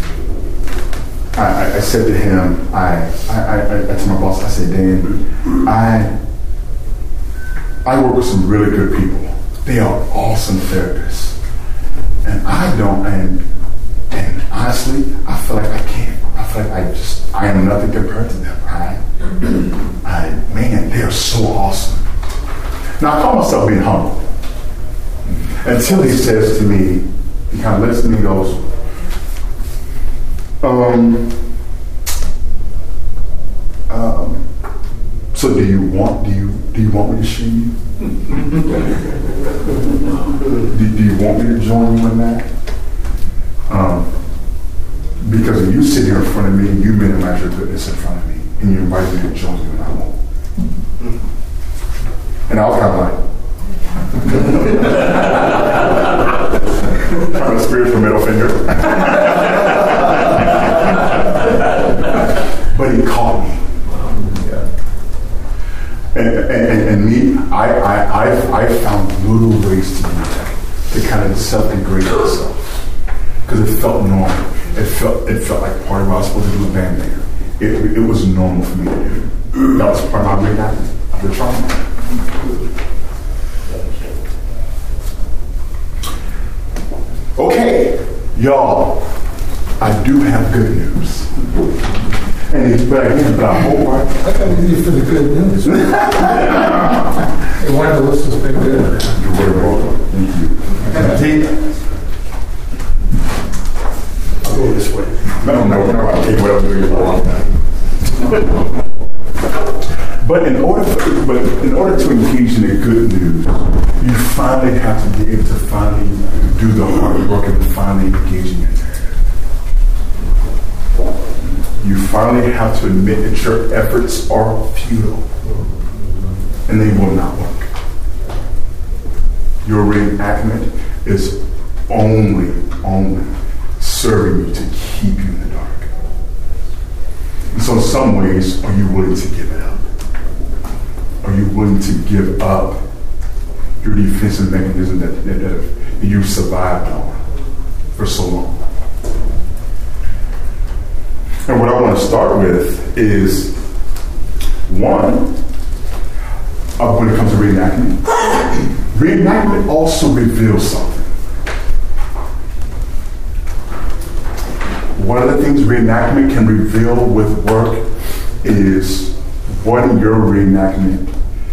I, I said to him, I, I, I, I to my boss, I said, Dan, I, I work with some really good people. They are awesome therapists, and I don't, and And honestly, I feel like I can't. I feel like I just, I am nothing compared to them. I, I, man, they are so awesome. Now, I call myself being humble. Until he says to me, he kind of looks at me and goes, um, um, so do you want, do you, do you want me to shame you? do, do you want me to join you in that? Um, because if you sit here in front of me and you minimize your goodness in front of me and you invite me to join you and I won't. And I was kind of like, trying to spiritual middle finger. But he caught me. And, and, and me, I, I, I, I found little ways to do that, to kind of self-degrade myself. Because it felt normal. It felt it felt like part of what I was supposed to do with Bam Bam. It, it was normal for me to do. That was part of my reenactment, the trauma. Okay, y'all, I do have good news. And but again, but I hope I I got with you for the good news. Hey, one of the listeners been good. You're very welcome. Thank you. Go this way. No, no, no, I'll take whatever you're doing. But in order for, but in order to engage in the good news, you finally have to be able to finally do the hard work and finally engage in your narrative. You finally have to admit that your efforts are futile and they will not work. Your reenactment is only, only serving you to keep you in the dark. And so in some ways, are you willing to give it up? Are you willing to give up your defensive mechanism that, that, that you've survived on for so long? And what I want to start with is, one, uh, when it comes to reenactment, reenactment also reveals something. One of the things reenactment can reveal with work is what in your reenactment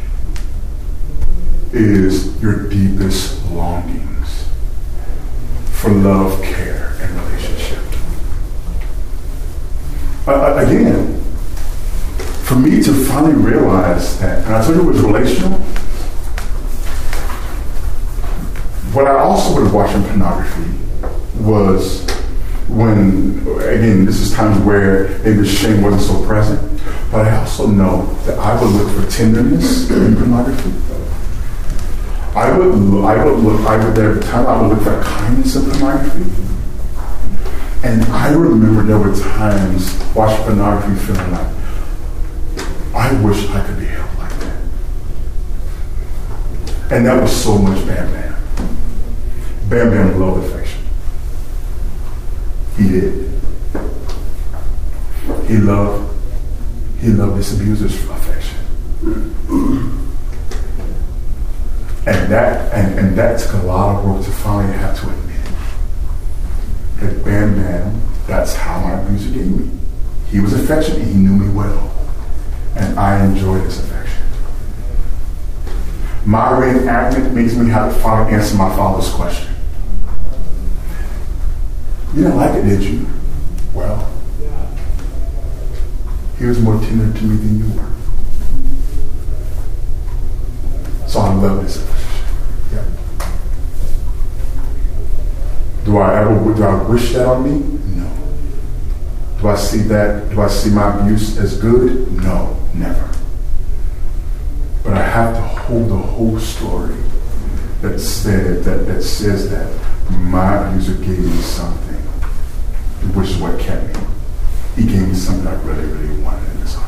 is your deepest longings for love, care, and relationship. Uh, again, for me to finally realize that, and I told you it was relational, what I also would have watched in pornography was when, again, this is times where maybe the shame wasn't so present, but I also know that I would look for tenderness in pornography. I would, look, I would look, I would, there were times I would look for kindness in pornography. And I remember there were times watching pornography feeling like, I wish I could be held like that. And that was so much Bam Bam. Bam Bam loved affection. He did. He loved, he loved this abuser's affection. And that and, and that took a lot of work to finally have to admit that bam, bam, that's how my abuser gave me. He was affectionate, he knew me well. And I enjoyed his affection. My reenactment makes me have to finally answer my father's question. You didn't like it, did you? Well, he was more tender to me than you were. So I love this affection. Yeah. Do I ever, do I wish that on me? No. Do I see that, do I see my abuse as good? No, never. But I have to hold the whole story that said, that, that says that my abuser gave me something, which is what kept me. He gave me something I really, really wanted and desired.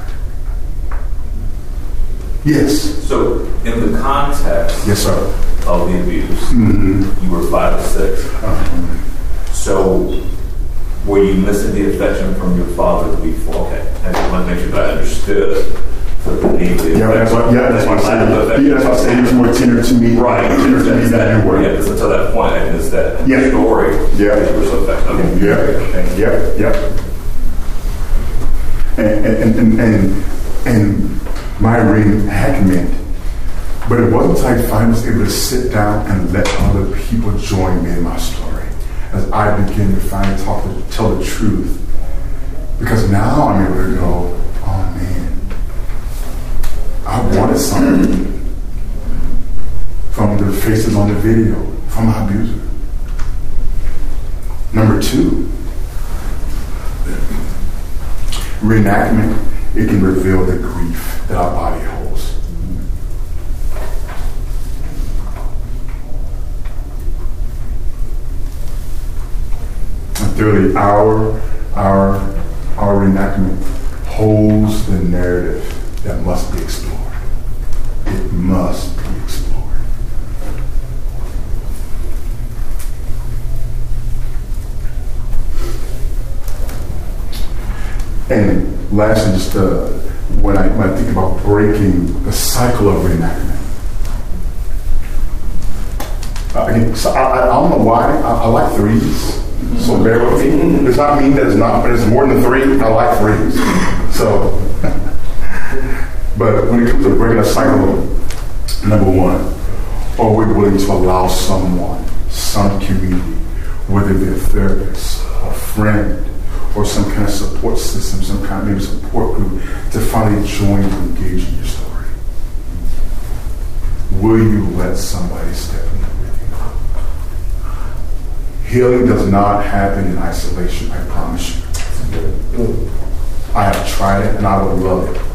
Yes. So, in the context yes, sir. of the abuse, mm-hmm. you were five or six. Uh-huh. So, were you missing the affection from your father before? Okay, I just want to make sure that I understood. Yeah, that's what. Yeah, that's what I said. Yeah, that's what I said. He was more tender to me, right? Tender to me than you were. Yeah, so to that point, I missed that yeah. story. Yeah, you were so affectionate. Yeah, yeah, yeah. And and and and, and my reenactment, but it wasn't until I finally was able to sit down and let other people join me in my story as I begin to finally talk to tell the truth. Because now I'm able to go, oh man, I wanted something from the faces on the video, from my abuser. Number two, reenactment, it can reveal the grief that our body holds. And thirdly, our, our, our reenactment holds the narrative that must be explored. It must be explored. And lastly, just uh, when I when I think about breaking the cycle of reenactment, uh, again, so I, I don't know why I, I like threes. So bear with me. It does not mean that it's not, but it's more than three. I like threes. So, but when it comes to breaking a cycle, number one, are we willing to allow someone, some community, whether it be a therapist, a friend, or some kind of support system, some kind of maybe support group, to finally join and engage in your story? Will you let somebody step in with you? Healing does not happen in isolation, I promise you. I have tried it and I would love it.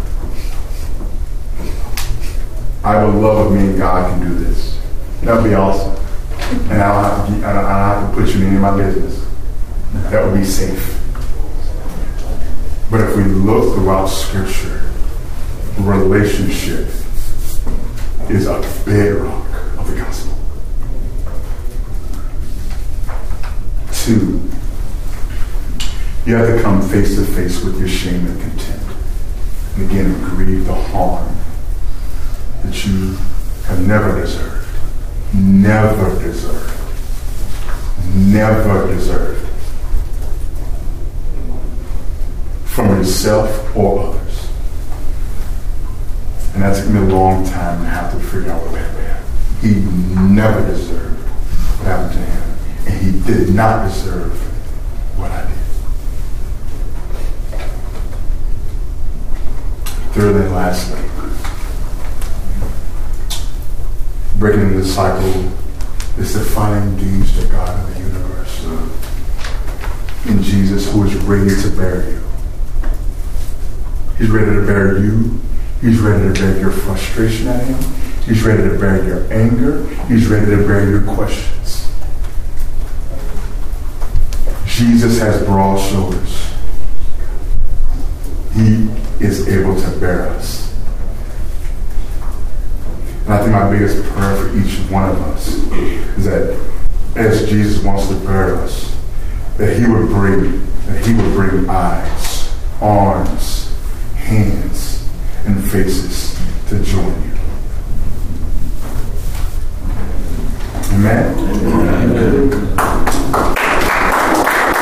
I would love if me and God can do this. That would be awesome. And I don't have to, I don't, I don't have to put you in any of my business. That would be safe. But if we look throughout Scripture, relationship is a bedrock of the gospel. Two, you have to come face to face with your shame and contempt. And again, grieve the harm that you have never deserved. Never deserved. Never deserved. From yourself or others. And that took me a long time to have to figure out what happened. He never deserved what happened to him. And he did not deserve what I did. Thirdly and lastly, breaking the cycle is to finally engage the God of the universe in Jesus, who is ready to bear you. He's ready to bear you. He's ready to bear your frustration at him. He's ready to bear your anger. He's ready to bear your questions. Jesus has broad shoulders. He is able to bear us. And I think my biggest prayer for each one of us is that as Jesus wants to bear us, that he would bring, that he would bring eyes, arms, hands, and faces to join you. Amen? Amen.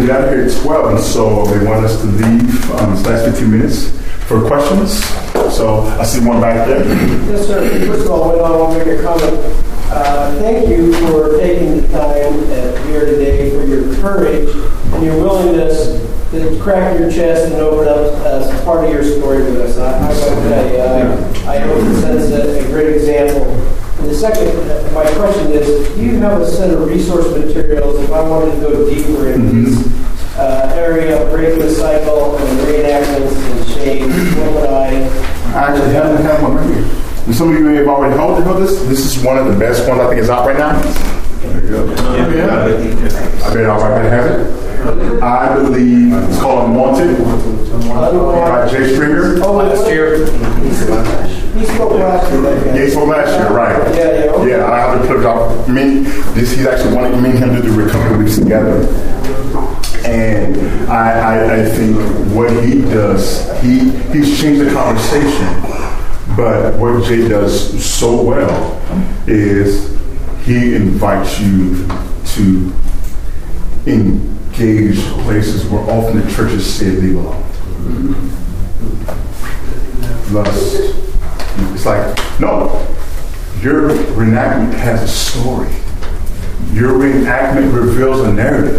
get out of here at twelve, and so they want us to leave um, this last fifteen minutes for questions. So I see one back there. Yes, sir. First of all, I want to make a comment. Uh, thank you for taking the time uh, here today, for your courage and your willingness to crack your chest and open up uh, part of your story with us. I, I got to tell you, I, I hope it sets a, a great example. And the second, uh, my question is, do you have a set of resource materials if I wanted to go deeper in mm-hmm. this uh, area of breaking the cycle and reenactments and shame? What would I... I actually have, have one right here. And some of you may have already heard of this. This is one of the best ones I think is out right now. There you go. Yeah, yeah. I bet I'll right have it. I believe it's called Unwanted by Jay Stringer. Oh, last year. He spoke last year. Yeah, he spoke last year, right. Yeah, yeah. Okay. Yeah, I have to put it up. Me, this, he's actually wanting me and him to do recovery weeks together. And I, I, I think what he does, he he's changed the conversation. But what Jay does so well is he invites you to engage places where often the churches say they belong. Lust. It's like, no, your reenactment has a story. Your reenactment reveals a narrative.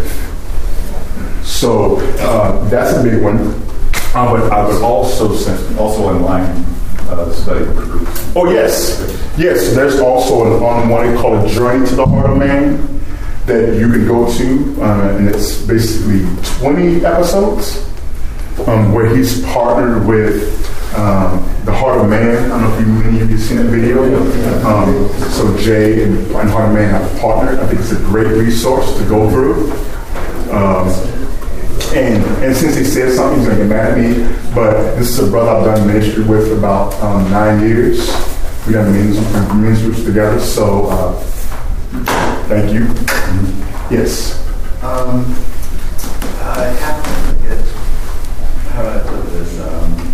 So uh, that's a big one. Uh, but I would also say, also in line. Uh, study for groups. Oh yes, yes. There's also an unwanted called A Journey to the Heart of Man that you can go to, uh, and it's basically twenty episodes um, where he's partnered with um, the Heart of Man. I don't know if you, many of you have seen that video. Um, so Jay and, and Heart of Man have partnered. I think it's a great resource to go through. Um, And, and since he said something, he's going to get mad at me. But this is a brother I've done ministry with for about um, nine years. We've done ministry, ministries together. So uh, thank you. Mm-hmm. Yes. Um, I have to forget how do I put this. Um,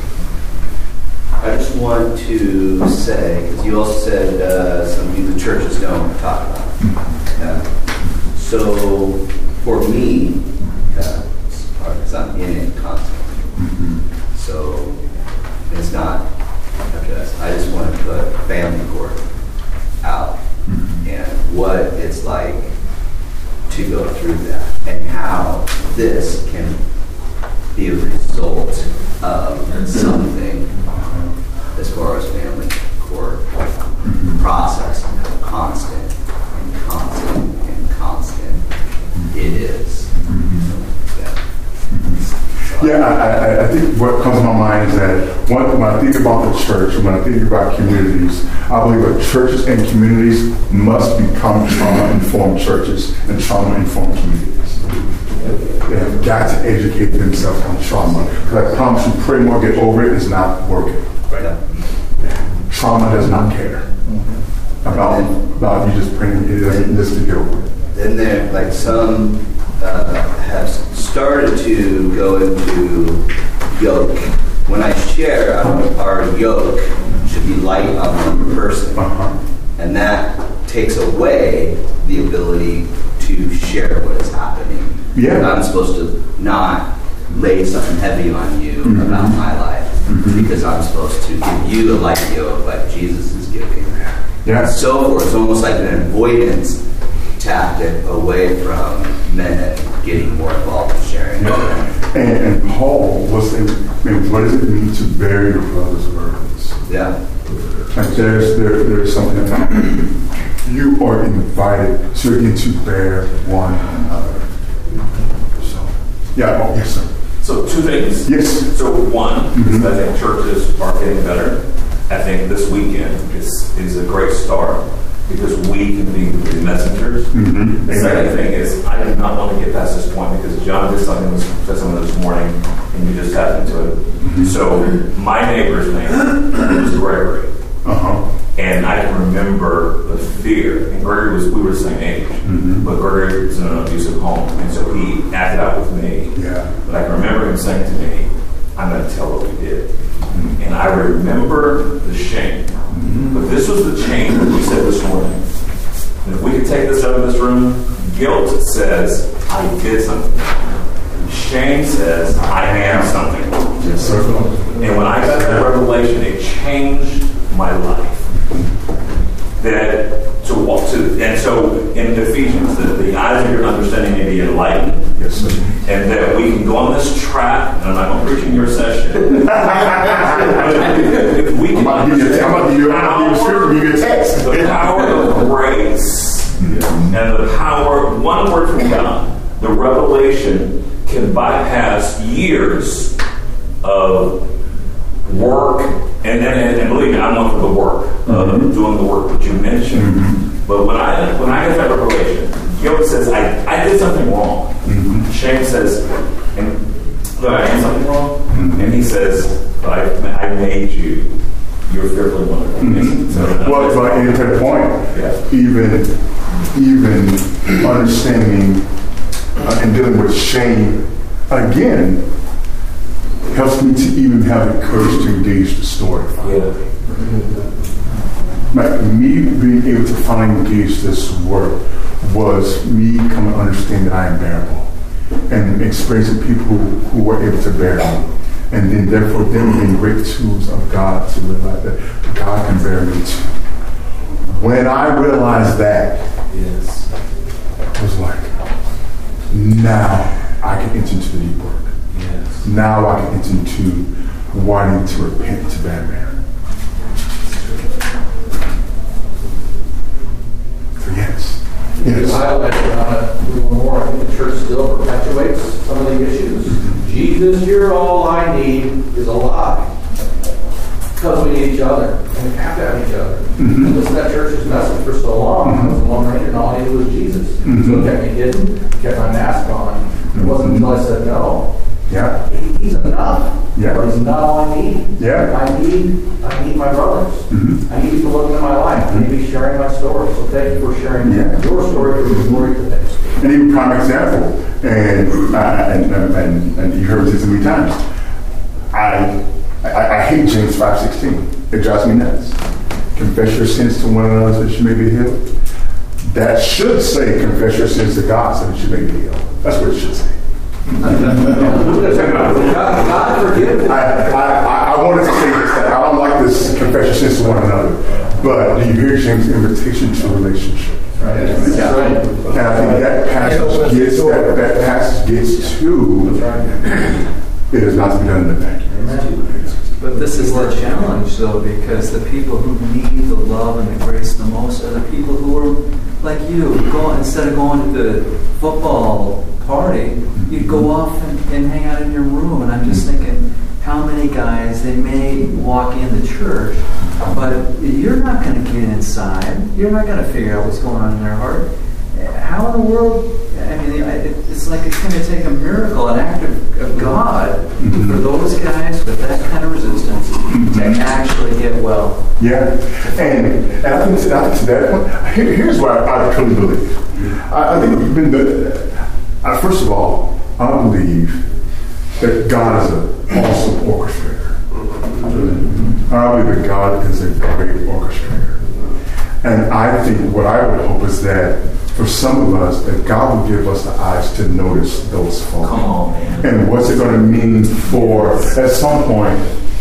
I just want to say, because you also said uh, something the churches don't talk about. Yeah. So for me, uh, because I'm in it constantly. Mm-hmm. So it's not addressed. I just want to put family court out mm-hmm. and what it's like to go through that and how this can be a result of something as far as family court mm-hmm. process, constant and constant and constant it is. Mm-hmm. Yeah, I, I, I think what comes to my mind is that when, when I think about the church, when I think about communities, I believe that churches and communities must become trauma-informed churches and trauma-informed communities. They have got to educate themselves on trauma. Because I promise you, pray more, get over it, it's not working. Right? Trauma does not care about, about you just praying, it doesn't just to get over it. Then there, like some uh, have started to go into yoke. When I share, uh, our yoke should be light on one person. Uh-huh. And that takes away the ability to share what is happening. Yeah. I'm supposed to not lay something heavy on you mm-hmm. about my life mm-hmm. because I'm supposed to give you a light yoke like Jesus is giving. Yeah. So forth. It's almost like an avoidance tactic away from men getting more involved in sharing. Yeah. And, and Paul was saying, man, what does it mean to bear your brother's burdens? Yeah. Like there's there there's something about you are invited to to bear one another. So yeah, oh yes, sir. So two things. Yes. So one, mm-hmm. I think churches are getting better. I think this weekend is is a great start because we can be the messengers. Mm-hmm. The second thing is I did not want to get past this point because John did something said something this morning and you just tapped into it. Mm-hmm. So my neighbor's name was Gregory. Uh-huh. And I can remember the fear. And Gregory was, we were the same age, mm-hmm. but Gregory was in an abusive home. And so he acted out with me. Yeah. But I can remember him saying to me, I'm going to tell what we did. Mm-hmm. And I remember the shame. Mm-hmm. But this was the change that we said this morning. And if we could take this out of this room, guilt says, I did something. Shane says, I am something. Yes, sir. And when I got that revelation, it changed my life. That to walk to, and so in Ephesians, the, the eyes of your understanding may be enlightened. Yes, sir. And that we can go on this track, and I'm not going to preach in your session. If we can I'm about to give you a- I'm about to give you- I'm about to give you a scripture, give you a text. the power of grace and the power, one word from God, the revelation can bypass years of work, and then, and believe me, I'm one for the work, uh, Mm-hmm. doing the work that you mentioned. Mm-hmm. But when I when I get that revelation, Job says, I, I did something wrong. Mm-hmm. Shane says, and look, I did something wrong. Mm-hmm. And he says, but I, I made you. You're fearfully wonderful. Mm-hmm. So, Well, but and to the point, Yeah. even even understanding uh, and dealing with shame again helps me to even have the courage to engage the story. yeah. Like me being able to finally engage this work was me coming to understand that I am bearable and experiencing people who, who were able to bear me. And then therefore them being great tools of God to realize that God can bear me too. When I realized that, Yes. it was like, now I can enter into the deep work. Yes. Now I can enter into wanting to repent to bad man. So yes. You Yes. highlighted on it a little more. I think the church still perpetuates some of the issues. Jesus, you're all I need is a lie. Because we need each other. And we have to have each other. Mm-hmm. And listen to that church's message for so long. Mm-hmm. I was the one ranger and all I needed was Jesus. Mm-hmm. So it kept me hidden, kept my mask on. It wasn't until I said no. Yeah. He- He's enough. Yeah. But he's not all I need. Yeah. I need I need my brothers. Mm-hmm. I need people looking at my life. I need to be sharing my story. So thank you for sharing Yeah. your story for your glory today. And even prime example, and, uh, and, and, and, and you heard this many times, I, I, I hate James five sixteen. It drives me nuts. Confess your sins to one another so that you may be healed. That should say confess your sins to God so that you may be healed. That's what it should say. God, God forgive me. I, I, I wanted to say this, that I don't like this confess your sins to one another, but do you hear James' invitation to relationship? That's right. And I think that passage gets that, that passage gets to it is not to be done in the vacuum. But this is the challenge, though, because the people who need the love and the grace the most are the people who are like you. Go instead of going to the football party, you'd go off and, and hang out in your room. And I'm just thinking, how many guys, they may walk into church, but you're not going to get inside. You're not going to figure out what's going on in their heart. How in the world? I mean, it's like it's going to take a miracle, an act of, of God mm-hmm. for those guys with that kind of resistance mm-hmm. to actually get well. Yeah, and, and I think to, I think to that point, here, here's what I, I truly believe. I, I think been the, uh, first of all, I believe that God is an awesome orchestrator. I believe that God is a great orchestrator. And I think what I would hope is that for some of us, that God will give us the eyes to notice those faults. Come on, man. And what's it going to mean for, at some point,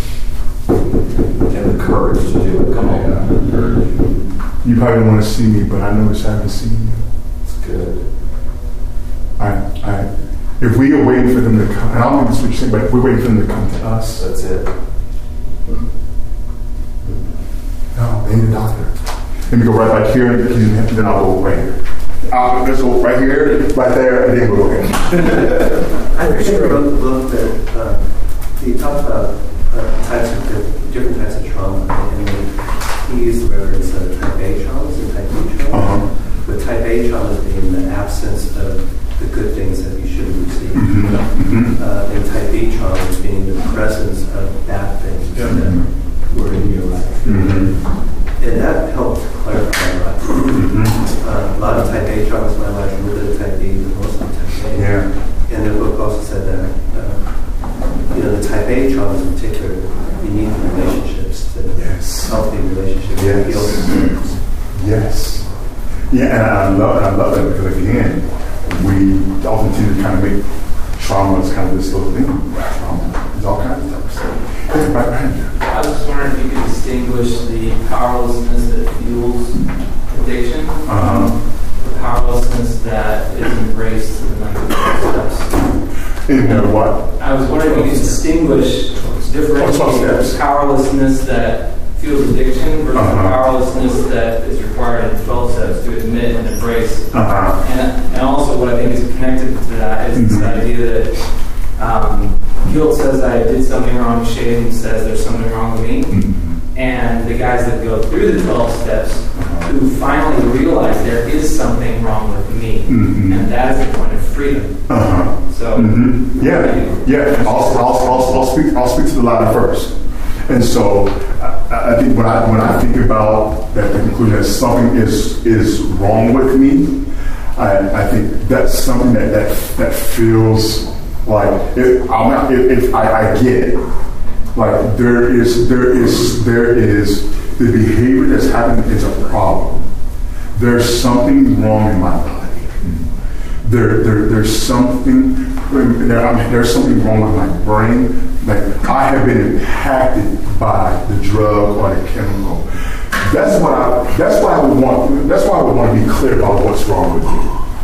and the courage to do it. Come on. You probably don't want to see me, but I notice I haven't seen you. It's good. I, I, if we are waiting for them to come, and I don't think that's what you're saying, but if we're waiting for them to come to us. That's it. No, they need a doctor. Let me go right back here, and then I'll go right here. I'll just go right here, right there, and then go here. I appreciate the book that uh, he talked about uh, types of the, different types of trauma, and he used the reference of type A traumas and type B traumas. Uh-huh. With type A traumas being the absence of the good things that you should receive, Mm-hmm. Mm-hmm. uh, and type B traumas being the presence of bad things Yeah. that were in your life. Mm-hmm. And that helped clarify a lot. Mm-hmm. Uh, a lot of type A traumas in my life, a little bit of type B, but mostly type A. Yeah. And the book also said that, uh, you know, the type A traumas in particular, you need relationships to Yes. healthy relationships Yes. to heal themselves. Yes. Yeah, and I love, I love that because again, we often tend to kind of make trauma is kind of this little thing. Trauma. There's all kinds of stuff. Right behind you. I was just wondering if you could distinguish the powerlessness that fuels addiction Uh-huh. from the powerlessness that is embraced in the twelve steps. In the what? I was wondering if you could distinguish, differentiate the powerlessness that fuels addiction versus Uh-huh. the powerlessness that is required in twelve steps to admit and embrace. Uh-huh. And, and also what I think is connected to that is Mm-hmm. this idea that um, guilt says I did something wrong, shame says there's something wrong with me. Mm-hmm. And the guys that go through the twelve steps who finally realize there is something wrong with me. Mm-hmm. And that is the point of freedom. Uh-huh. So, Mm-hmm. Yeah, yeah. I'll, I'll, I'll, I'll speak. I'll speak to the latter first. And so, I, I think when I when I think about that, the conclusion that something is is wrong with me, I, I think that's something that that, that feels like if, I'm not, if, if I, I get it, like there is there is there is the behavior that's happening is a problem. There's something wrong in my body. There, there, there's something. There, I mean, there's something wrong with my brain. Like I have been impacted by the drug or the chemical. That's what I. That's why I would want. That's why I would want to be clear about what's wrong with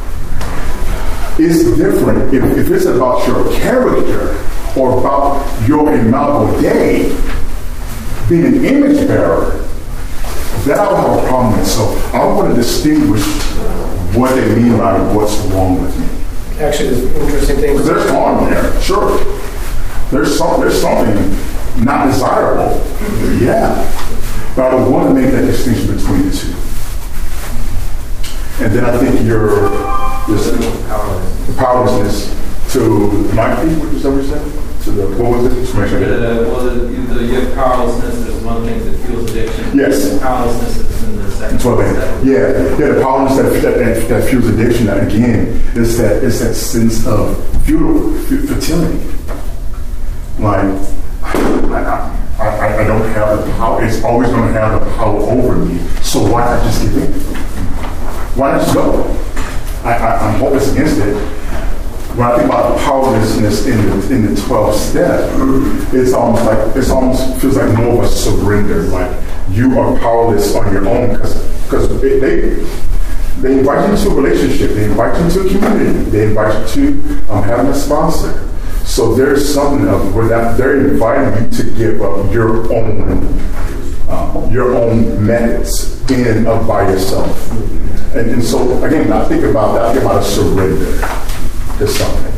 you. It's different if, if it's about your character or about your Imago Dei being an image bearer. That I would have a problem with. So I want to distinguish what they mean by what's wrong with me. Actually, there's interesting things. There's harm there, sure. There's some, there's something not desirable, yeah. But I would want to make that distinction between the two. And then I think your this powerlessness to my feet, what was that what you said? To the what was it? Just make sure I get it. the, well, the, the, you have powerlessness is one thing that fuels addiction. Yes. And powerlessness is in the second. That's what I mean. Yeah, yeah. The powerlessness that, that, that fuels addiction, and again, is that it's that sense of futile, futility. Like I, I, I don't have the power. It's always going to have the power over me. So why not just give in? Why not just go? I, I, I'm hopeless against it. When I think about powerlessness in the in the twelve step, it's almost like it's almost feels like more of a surrender. Like you are powerless on your own because because they they invite you into a relationship, they invite you into a community, they invite you to um, having a sponsor. So there's something of where that they're inviting you to give up your own uh, your own methods in and of by yourself. And, and so again, I think about that. I think about a surrender to something.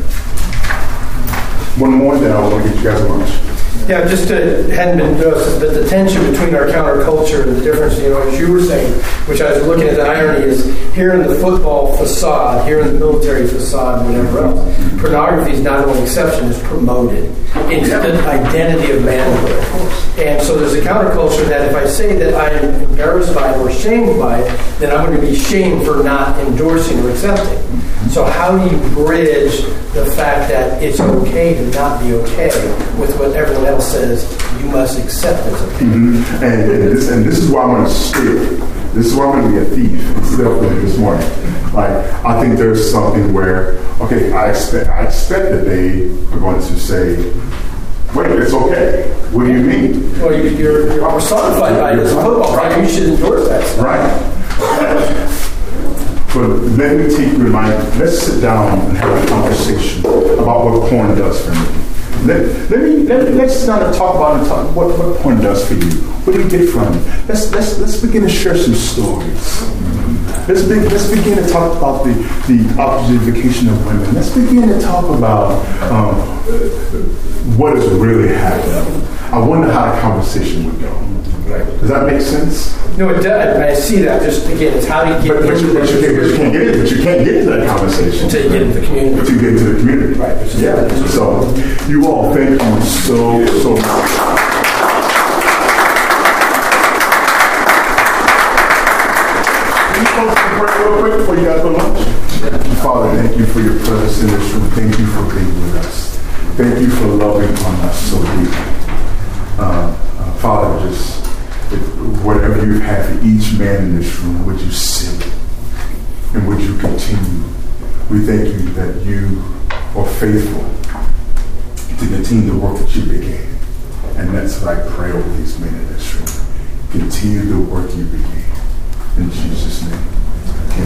One more, then I want to get you guys lunch. Yeah, just to, hadn't been noticed, but the tension between our counterculture and the difference, you know, as you were saying, which I was looking at the irony is here in the football facade, here in the military facade, whatever else, pornography is not only exception, it's promoted into the identity of manhood. And so there's a counterculture that if I say that I am embarrassed by it or shamed by it, then I'm going to be shamed for not endorsing or accepting. So how do you bridge the fact that it's okay to not be okay with what everyone else says you must accept as okay? Mm-hmm. And, and, this, and this is why I'm going to steal. This is why I'm going to be a thief and steal from you this morning. Like, I think there's something where, okay, I expect, I expect that they are going to say, wait, it's okay. What do you mean? Well, you, you're, you're personified by it as a football player. You should endorse that stuff. Right. But let me take you in mind, let's sit down and have a conversation about what porn does for me. Let, let me let, let's sit down and talk about and talk what, what porn does for you. What do you get from it? Let's let's let's begin to share some stories. Let's be, let's begin to talk about the, the objectification of women. Let's begin to talk about um, what is really happening. I wonder how the conversation would go. Does that make sense? No, it does. And I see that. Just again, it's how do you get but, into but, the you, but you can't get it. But you can't get into that conversation until you get into the community. Until you get into the community. Right. Yeah. So, you all, thank you so so much. Can you close the prayer real quick before you guys go to lunch? Father, thank you for your presence in this room. Thank you for being with us. Thank you for loving on us so deeply. Uh, uh, Father, just whatever you have for each man in this room, would you seal it and would you continue? We thank you that you or faithful to continue the work that you began. And that's what I pray over these men in this room. Continue the work you began. In Jesus' name.